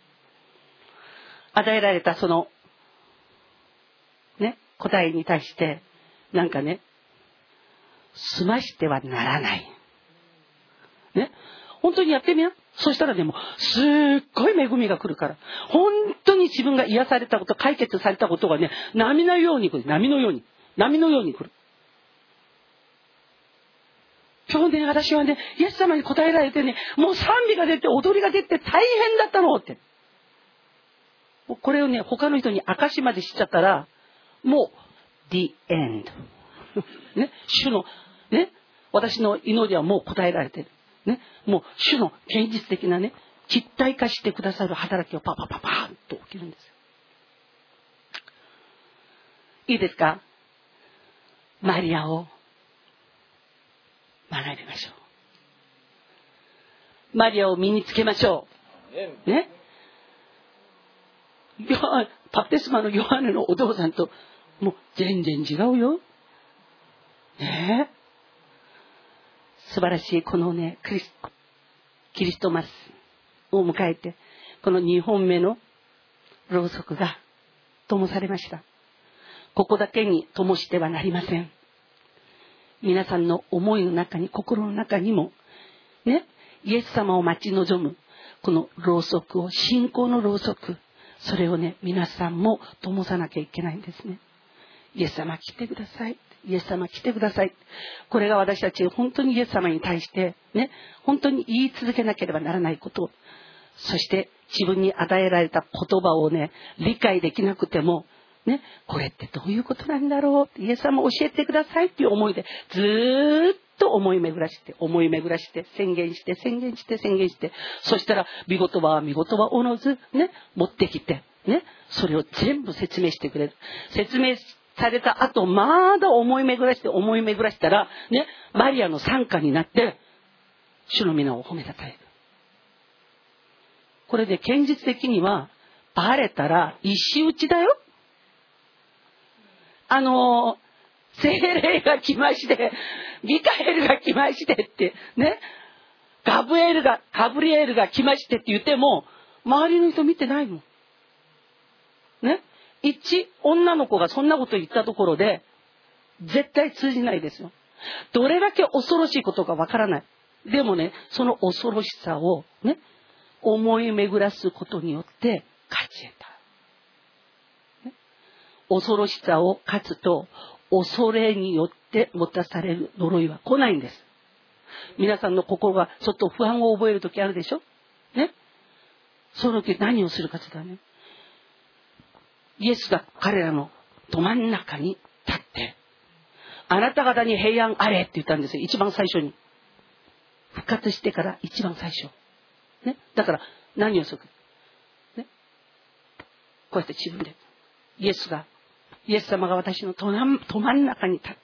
Speaker 4: 与えられたそのね、答えに対してなんかね、済ましてはならない。ね、本当にやってみよう。そしたらね、もうすっごい恵みが来るから、本当に自分が癒されたこと、解決されたことがね、波のように来る、波のように来る。今日ね、私はね、イエス様に答えられてね、もう賛美が出て踊りが出て大変だったのって。これをね、他の人に証までしちゃったら、もう The end ね、主のね、私の祈りはもう答えられてるね、もう主の現実的なね、実体化してくださる働きをパパパパーンと起きるんですよ。いいですか？マリアを学びましょう。マリアを身につけましょう。ね。バプテスマのヨハネのお父さんともう全然違うよ。ね。素晴らしいこのね、キリストマスを迎えて、この2本目のろうそくが灯されました。ここだけに灯してはなりません。皆さんの思いの中に、心の中にもね、イエス様を待ち望むこのろうそくを、信仰のろうそく、それをね、皆さんも灯さなきゃいけないんですね。イエス様来てください、イエス様来てください。これが私たち本当にイエス様に対してね、本当に言い続けなければならないこと。そして自分に与えられた言葉をね、理解できなくてもね、これってどういうことなんだろう、イエス様教えてくださいっていう思いでずーっと思い巡らして宣言して、そしたら見事はおのずね、持ってきてね、それを全部説明してくれる。説明された後、まだ思い巡らしたらね、マリアの賛歌になって主の皆を褒めたたえる。これで現実的にはバレたら石打ちだよ。聖霊が来まして、ミカエルが来ましてってね、ガブリエルが来ましてって言っても周りの人見てないもんね。女の子がそんなこと言ったところで絶対通じないですよ。どれだけ恐ろしいことかわからない。でもね、その恐ろしさをね、思い巡らすことによって勝ち得た。恐ろしさを勝つと、恐れによって持たされる呪いは来ないんです。皆さんの心がちょっと不安を覚えるときあるでしょね。その時何をするかというとね、イエスが彼らのど真ん中に立って、あなた方に平安あれって言ったんですよ。一番最初に。復活してから一番最初。ね。だから何をするか。ね。こうやって自分で。イエス様が私のど真ん中に立って、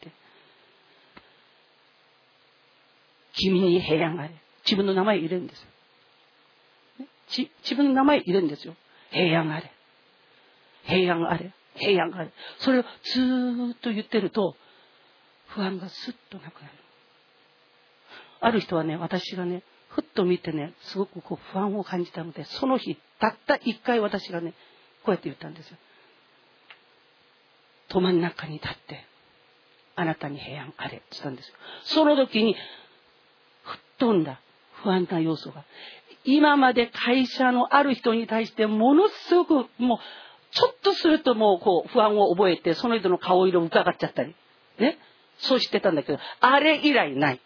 Speaker 4: 君に平安があれ。自分の名前入れるんですよ。ね、自分の名前入れるんですよ。平安があれ。平安があれ。平安があれ。それをずーっと言ってると、不安がスッとなくなる。ある人はね、私がね、ふっと見てね、すごくこう不安を感じたので、その日、たった一回私がね、こうやって言ったんですよ。ど真ん中に立って、あなたに平安あれって言ったんですよ。その時に、吹っ飛んだ不安な要素が、今まで会社のある人に対してものすごくもう、ちょっとするともうこう不安を覚えて、その人の顔色を伺っちゃったり、ね。そうしてたんだけど、あれ以来ない。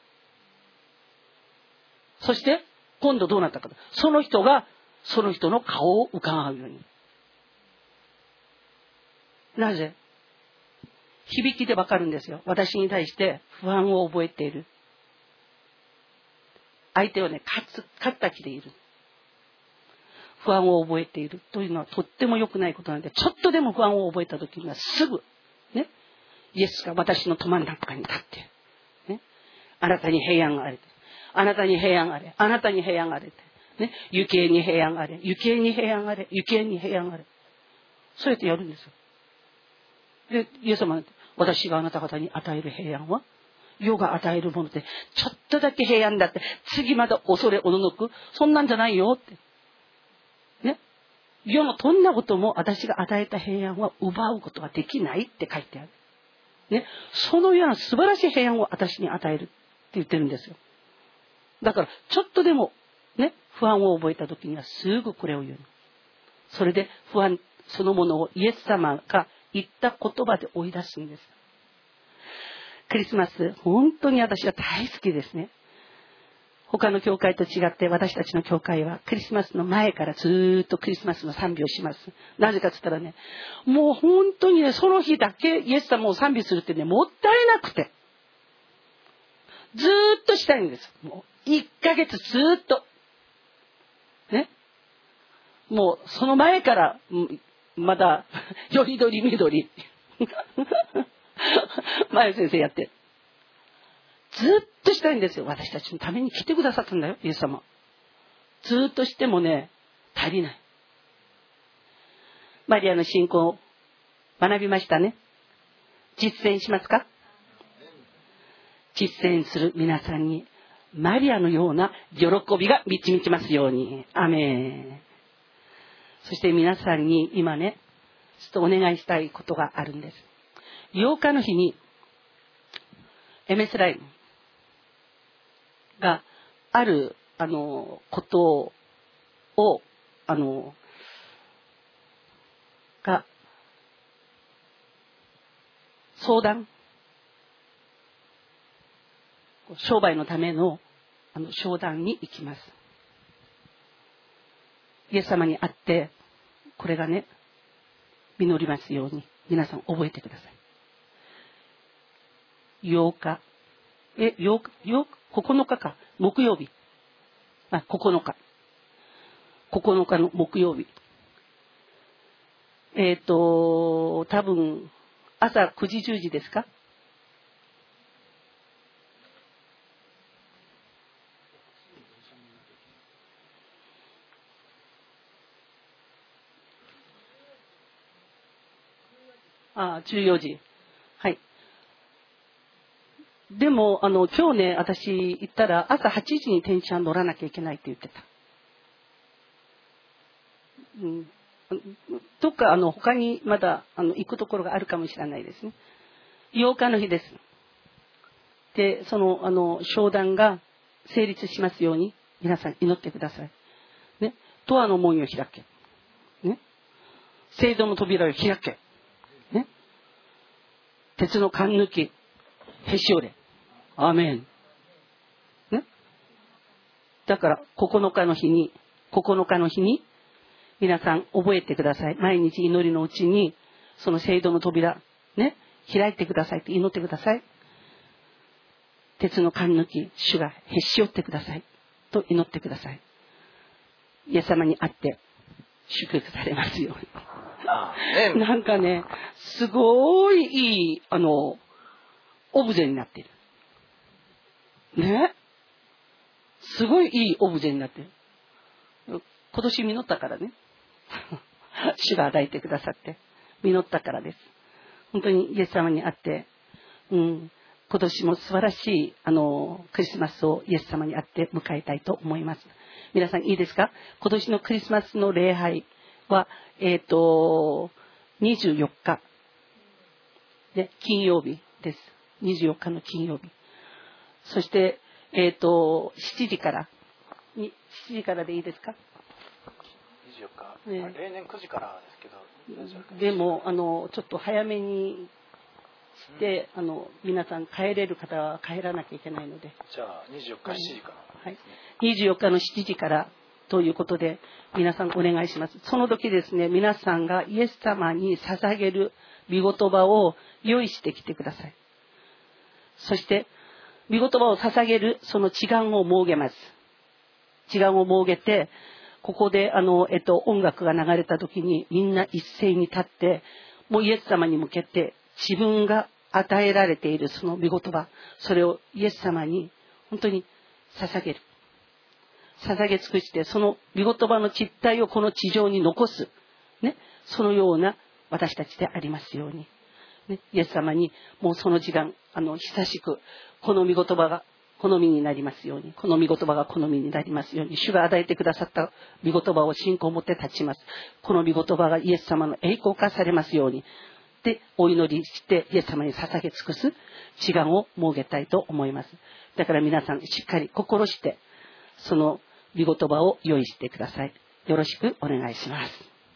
Speaker 4: そして、今度どうなったか。その人が、その人の顔を伺うように。なぜ？ 響きでわかるんですよ。私に対して不安を覚えている。相手をね、勝った気でいる。不安を覚えているというのはとっても良くないことなので、ちょっとでも不安を覚えたときにはすぐ、ね、イエスが私のど真ん中に立って、ね、あなたに平安があれ。あなたに平安があれ。あなたに平安があれ。ね、行方に平安があれ。行方に平安があれ。行方に平安があれ。そうやってやるんですよ。で、イエス様は、私があなた方に与える平安は、世が与えるもので、ちょっとだけ平安だって、次まだ恐れおののく、そんなんじゃないよって。ね。世のどんなことも私が与えた平安は奪うことができないって書いてある。ね。そのような素晴らしい平安を私に与えるって言ってるんですよ。だから、ちょっとでも、ね、不安を覚えたときにはすぐこれを言う。それで不安そのものをイエス様が言った言葉で追い出すんです。クリスマス、本当に私は大好きですね。他の教会と違って私たちの教会はクリスマスの前からずーっとクリスマスの賛美をします。なぜかって言ったらね、もう本当にね、その日だけイエス様を賛美するってね、もったいなくて。ずーっとしたいんです。もう1ヶ月ずーっと。ね。もうその前から、まだ、よりどりみどり。前先生やって。ずっとしたいんですよ。私たちのために来てくださったんだよ、イエス様。ずっとしてもね、足りない。マリアの信仰を学びましたね。実践しますか？実践する皆さんに、マリアのような喜びが満ち満ちますように。アメン。そして皆さんに今ね、ちょっとお願いしたいことがあるんです。8日の日に、MS ライブがある、ことを、が、相談、商売のための、商談に行きます。イエス様に会って、これがね、実りますように、皆さん覚えてください。9日、9日か、木曜日。9日。9日の木曜日。多分、朝9時10時ですか？14時。はい。でも、今日ね、私行ったら朝8時に電車乗らなきゃいけないって言ってた。どっか他にまだ行くところがあるかもしれないですね。8日の日です。で、その商談が成立しますように皆さん祈ってください。ね、ドアの門を開け。ね、聖堂の扉を開け。ね、鉄の缶抜き、へし折れ。アーメン。ね、だから9日の日に皆さん覚えてください。毎日祈りのうちにその聖堂の扉ね、開いてくださいって祈ってください。鉄の缶抜き、主がへし折ってくださいと祈ってください。イエス様に会って祝福されますように。なんかね、すごいいいオブジェになってる。ね、すごいいいオブジェになってる。今年実ったからね。主が与えてくださって実ったからです。本当にイエス様に会って、今年も素晴らしいクリスマスをイエス様に会って迎えたいと思います。皆さんいいですか？今年のクリスマスの礼拝は24日で金曜日です。24日の金曜日。そして7時からでいいですか
Speaker 1: ？24日、例年9時からですけど、
Speaker 4: でもちょっと早めにして、皆さん帰れる方は帰らなきゃいけないので、
Speaker 1: じゃあ24日7時から、
Speaker 4: はい、24日の7時からということで皆さんお願いします。その時ですね、皆さんがイエス様に捧げる御言葉を用意してきてください。そして御言葉を捧げるその時間を設けます。時間を設けて、ここで音楽が流れた時にみんな一斉に立って、もうイエス様に向けて自分が与えられているその御言葉、それをイエス様に本当に捧げる。捧げ尽くして、その御言葉の実体をこの地上に残す。ね、そのような私たちでありますように。ね、イエス様にもうその時間、久しく、この御言葉が好みになりますように、この御言葉が好みになりますように、主が与えてくださった御言葉を信仰を持って立ちます。この御言葉がイエス様の栄光化されますように。で、お祈りしてイエス様に捧げ尽くす時間を設けたいと思います。だから皆さんしっかり心して、その御言葉を用意してください。よろしくお願いします。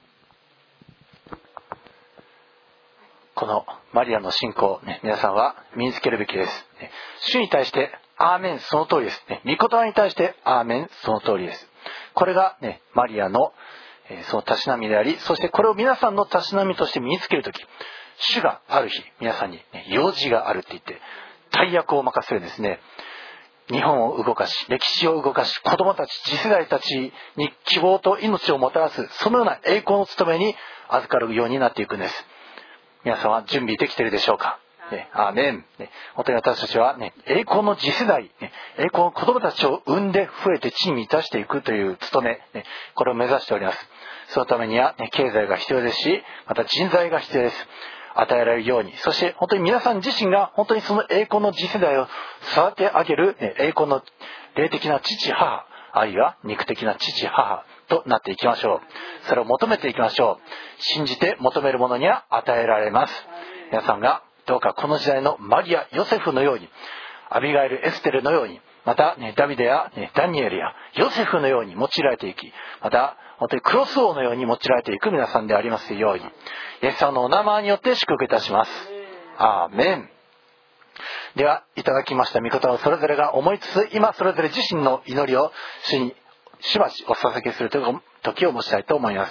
Speaker 1: このマリアの信仰、皆さんは身につけるべきです。主に対してアーメン、その通りです。御言葉に対してアーメン、その通りです。これが、マリアのそのたしなみであり、そしてこれを皆さんのたしなみとして身につけるとき、主がある日皆さんに、用事があるって言って大役を任せるんですね。日本を動かし、歴史を動かし、子供たち、次世代たちに希望と命をもたらす、そのような栄光の務めに預かるようになっていくんです。皆さんは準備できているでしょうか。アーメン。本当に私たちは、栄光の次世代、栄光の子供たちを生んで増えて地に満たしていくという務め、これを目指しております。そのためには、経済が必要ですし、また人材が必要です。与えられるように、そして本当に皆さん自身が本当にその栄光の次世代を育て上げる栄光の霊的な父母、あるいは肉的な父母となっていきましょう。それを求めていきましょう。信じて求めるものには与えられます。皆さんがどうかこの時代のマリア、ヨセフのように、アビガイル、エステルのように、また、ダビデや、ダニエルやヨセフのように用いられていき、また本当にクロス王のように用いられていく皆さんでありますように、イエス様のお名前によって祝福いたします。アーメン。では、いただきました御言葉をそれぞれが思いつつ、今それぞれ自身の祈りを主にしばしお捧げする時を持ちたいと思います。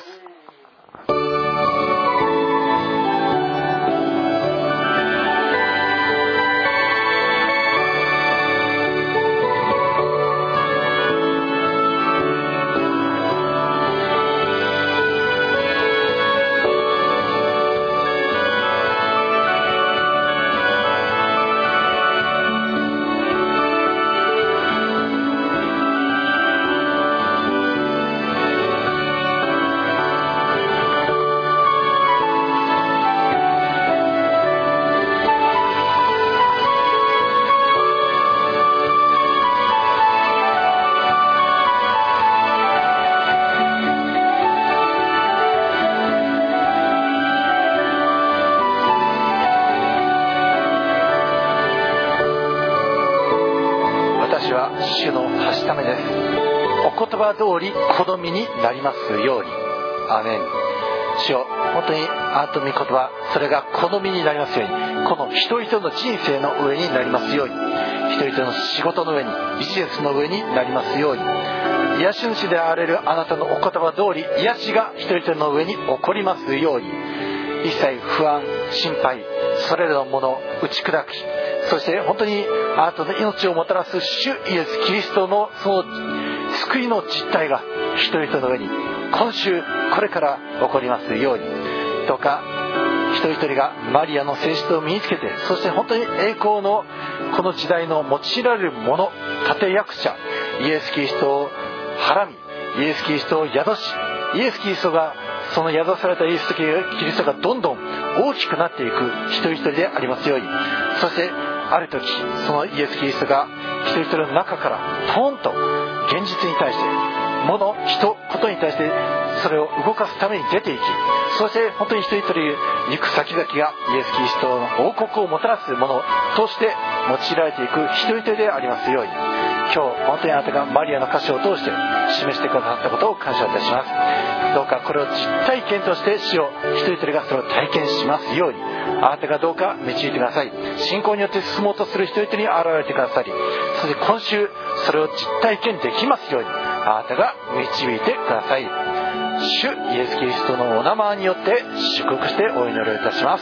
Speaker 1: 主のはしためです。お言葉通り好みになりますように。アーメン。主よ、本当にあなたの御言葉、それが好みになりますように、この一人一人の人生の上になりますように、一人一人の仕事の上に、ビジネスの上になりますように、癒し主であられるあなたのお言葉通り、癒しが一人一人の上に起こりますように、一切不安、心配、それらのものを打ち砕き、そして本当にあなたの命をもたらす主イエス・キリストのその救いの実態が一人一人の上に今週これから起こりますように、どうか一人一人がマリアの性質を身につけて、そして本当に栄光のこの時代の用いられるもの、立役者イエス・キリストをはらみ、イエス・キリストを宿し、イエス・キリストがその宿されたイエス・キリストがどんどん大きくなっていく一人一人でありますように、そしてある時そのイエス・キリストが一人一人の中からトーンと現実に対して、物、人、ことに対してそれを動かすために出ていき、そして本当に一人一人行く先々がイエス・キリストの王国をもたらすものとして用いられていく一人一人でありますように、今日本当にあなたがマリアの歌詞を通して示してくださったことを感謝いたします。どうかこれを実体験として主を一人一人がそれを体験しますように、あなたがどうか導いてください。信仰によって進もうとする一人一人に現れてくださり、そして今週それを実体験できますようにあなたが導いてください。主イエス・キリストのお名前によって祝福してお祈りをいたします。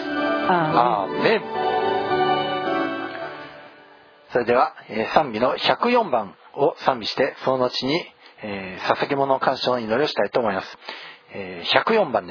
Speaker 1: アーメン。それでは、賛美の104番を賛美して、その後に、捧げ物の感謝の祈りをしたいと思います。104番です。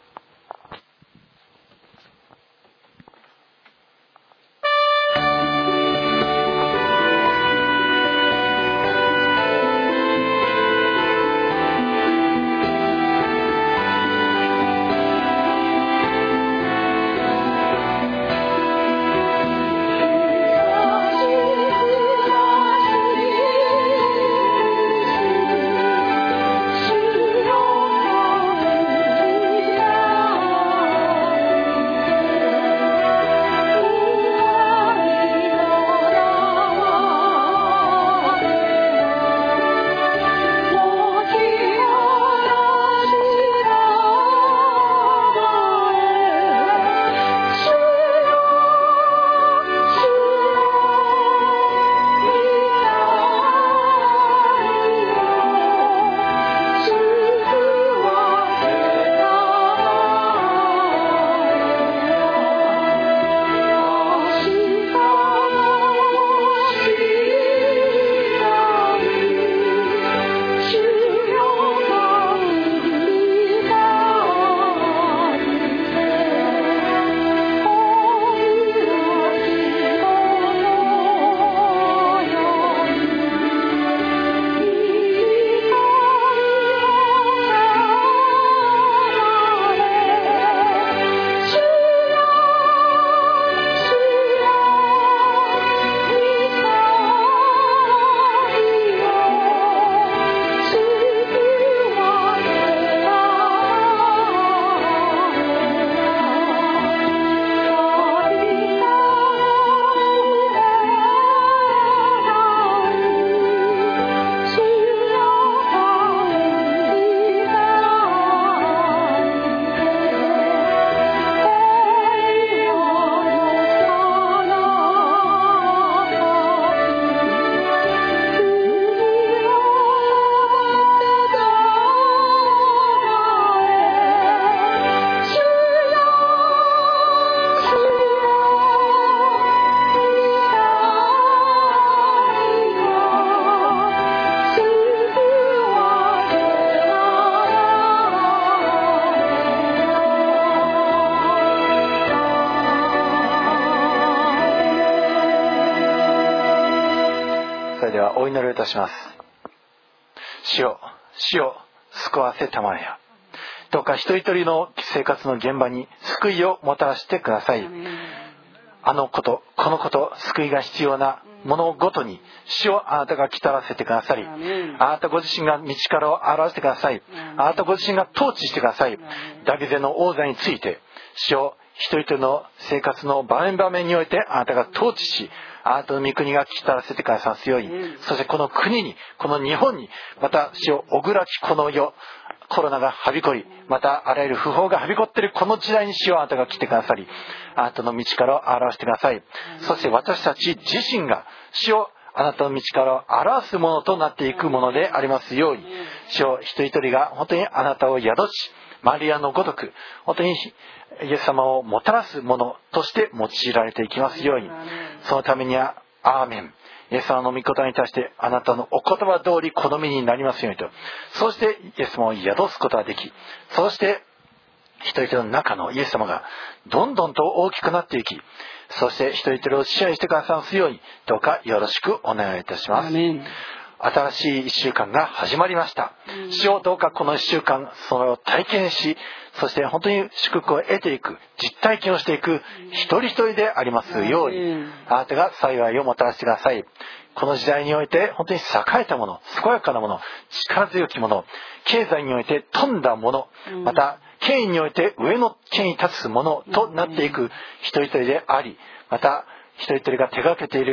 Speaker 1: お祈りいたします。主よ、主よ、救わせたまえや。どうか一人一人の生活の現場に救いをもたらしてください。あのこと、このこと、救いが必要なものごとに主をあなたが来たらせてくださり、あなたご自身が道からを表してください。あなたご自身が統治してください。ダビデの王座について主を一人一人の生活の場面場面においてあなたが統治し、あなたの御国が来たらせてくださすように、そしてこの国に、この日本に、また主をおぐらきこの世、コロナがはびこり、またあらゆる不法がはびこっているこの時代に主をあなたが来てくださり、あなたの道からを表してください。そして私たち自身が主をあなたの道からを表すものとなっていくものでありますように、主を一人一人が本当にあなたを宿し、マリアのごとく本当にイエス様をもたらすものとして用いられていきますように、そのためにはアーメン、イエス様の御言葉に対してあなたのお言葉通り好みになりますようにと、そしてイエス様を宿すことができ、そして一人一人の中のイエス様がどんどんと大きくなっていき、そして一人一人を支配してくださいますように、どうかよろしくお願いいたします。新しい1週間が始まりました。主よ、どうかこの1週間それを体験し、そして本当に祝福を得ていく、実体験をしていく一人一人でありますように、あなたが幸いをもたらしてください。この時代において本当に栄えたもの、健やかなもの、力強きもの、経済において富んだもの、また権威において上の権威に立つものとなっていく一人一人であり、また一人一人が手がけている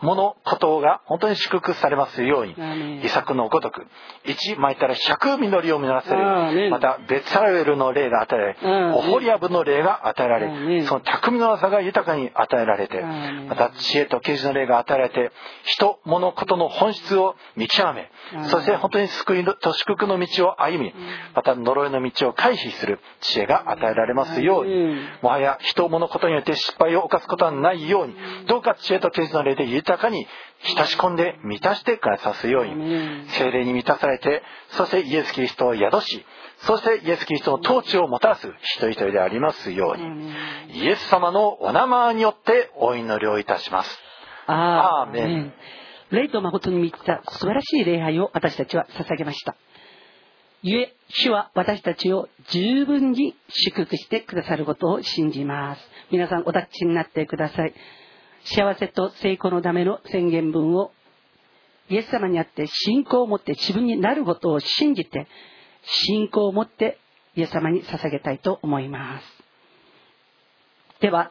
Speaker 1: 物事が本当に祝福されますように、イサクのごとく1まいたら100実りを実らせる、またベツァレルの霊が与えられ、オホリアブの霊が与えられ、その匠の技が豊かに与えられて、また知恵と啓示の霊が与えられて、人物事の本質を見極め、そして本当に救いと祝福の道を歩み、また呪いの道を回避する知恵が与えられますように、もはや人物事によって失敗を犯すことはないように、どうか知恵と啓示の霊で豊かに浸し込んで満たしてくださすように、聖霊に満たされて、そしてイエス・キリストを宿し、そしてイエス・キリストの統治をもたらす一人一人でありますように、イエス様のお名前によってお祈りをいたします。アーメン。
Speaker 4: 霊と誠に満ちた素晴らしい礼拝を私たちは捧げました。ゆえ、主は私たちを十分に祝福してくださることを信じます。皆さんお立ちになってください。幸せと成功のための宣言文をイエス様にあって信仰を持って自分になることを信じて、信仰を持ってイエス様に捧げたいと思います。では、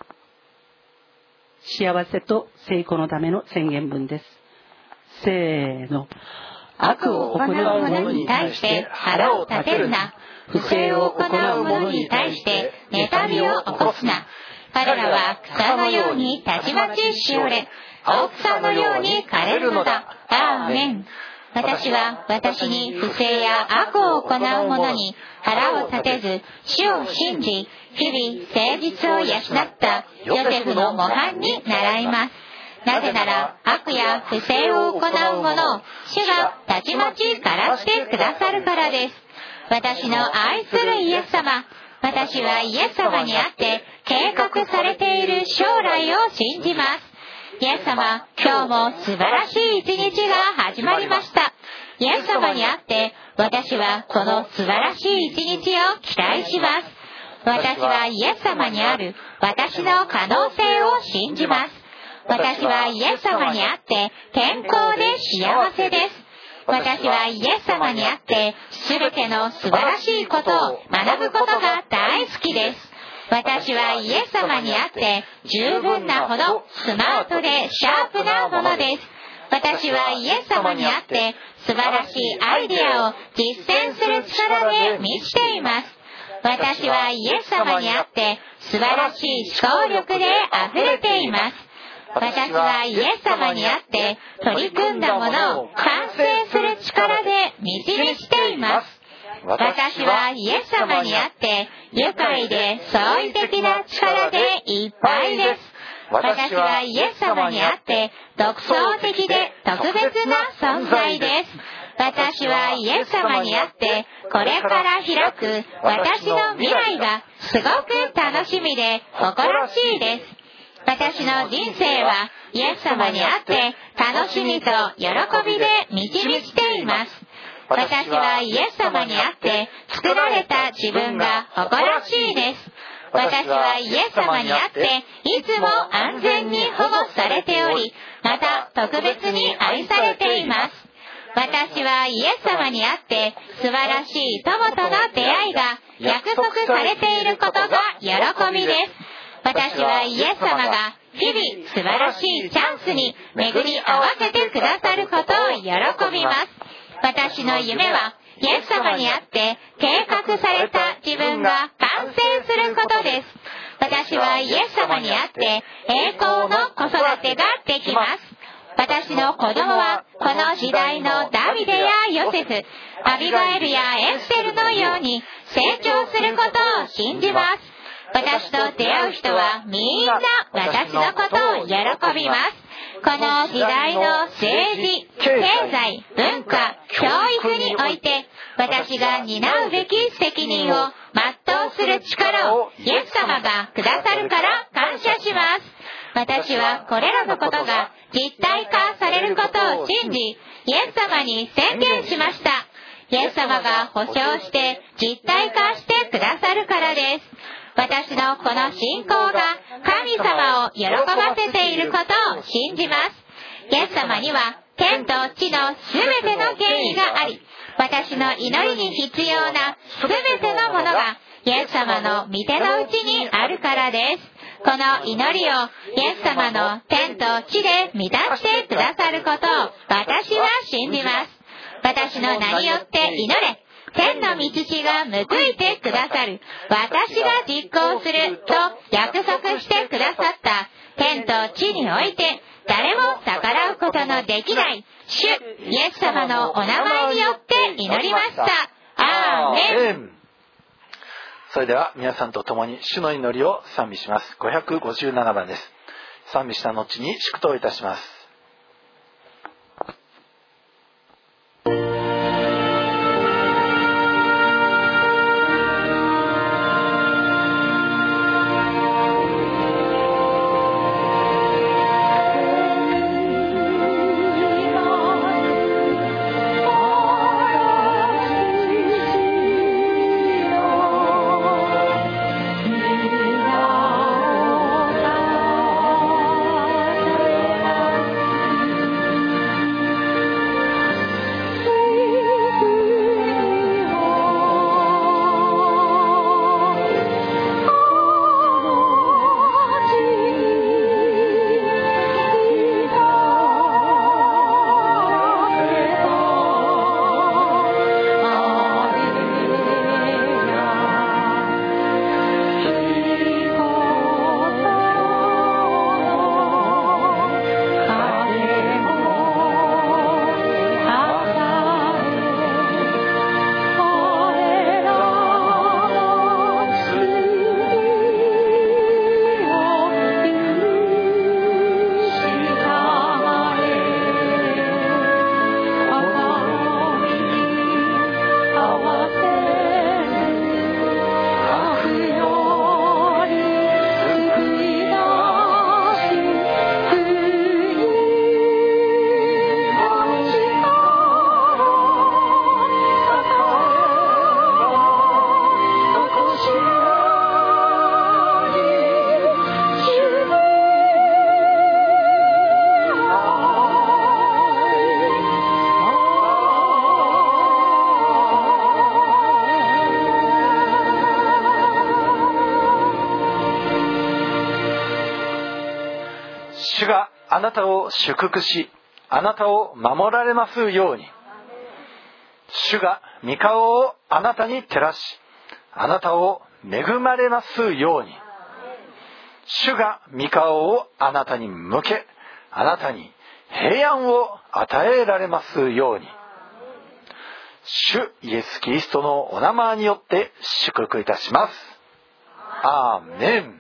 Speaker 4: 幸せと成功のための宣言文です。せーの。
Speaker 2: 悪を行う者に対して腹を立てるな。不正を行う者に対して妬みを起こすな。彼らは草のようにたちまちしおれ、青草のように枯れるのだ。アーメン。私は私に不正や悪を行う者に腹を立てず、主を信じ、日々誠実を養ったヨセフの模範に倣います。なぜなら悪や不正を行う者を主がたちまち枯らしてくださるからです。私の愛するイエス様、私はイエス様にあって計画されている将来を信じます。イエス様、今日も素晴らしい一日が始まりました。イエス様にあって私はこの素晴らしい一日を期待します。私はイエス様にある私の可能性を信じます。私はイエス様にあって健康で幸せです。私はイエス様にあって全ての素晴らしいことを学ぶことが大好きです。私はイエス様にあって十分なほどスマートでシャープなものです。私はイエス様にあって素晴らしいアイデアを実践する力で満ちています。私はイエス様にあって素晴らしい思考力で溢れています。私はイエス様にあって取り組んだものを完成する力で満ち満ちています。私はイエス様にあって愉快で創意的な力でいっぱいです。私はイエス様にあって独創的で特別な存在です。私はイエス様にあってこれから開く私の未来がすごく楽しみで誇らしいです。私の人生はイエス様にあって楽しみと喜びで満ち満ちています。私はイエス様にあって作られた自分が誇らしいです。私はイエス様にあっていつも安全に保護されており、また特別に愛されています。私はイエス様にあって素晴らしい友との出会いが約束されていることが喜びです。私はイエス様が日々素晴らしいチャンスに巡り合わせてくださることを喜びます。私の夢はイエス様にあって計画された自分が完成することです。私はイエス様にあって栄光の子育てができます。私の子供はこの時代のダビデやヨセフ、アビガエルやエステルのように成長することを信じます。私と出会う人はみんな私のことを喜びます。この時代の政治、経済、文化、教育において私が担うべき責任を全うする力をイエス様がくださるから感謝します。私はこれらのことが実体化されることを信じ、イエス様に宣言しました。イエス様が保証して実体化してくださるからです。私のこの信仰が神様を喜ばせていることを信じます。イエス様には天と地のすべての権威があり、私の祈りに必要なすべてのものがイエス様の御手のうちにあるからです。 この祈りをイエス様の天と地で満たしてくださることを私は信じます。私の名によって祈れ。天の道師が報いてくださる。私が実行すると約束してくださった天と地において誰も逆らうことのできない主イエス様のお名前によって祈りました。アーメン。
Speaker 1: それでは皆さんと共に主の祈りを賛美します。557番です。賛美した後に祝祷いたします。主があなたを祝福し、あなたを守られますように。主が御顔をあなたに照らし、あなたを恵まれますように。主が御顔をあなたに向け、あなたに平安を与えられますように。主イエス・キリストのお名前によって祝福いたします。アーメン。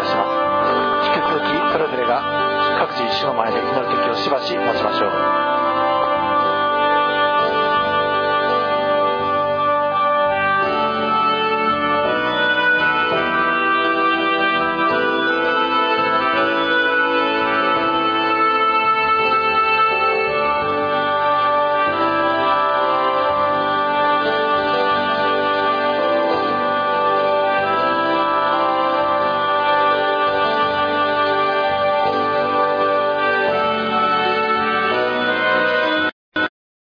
Speaker 1: 各自主の前で祈る時をしばし持ちましょう。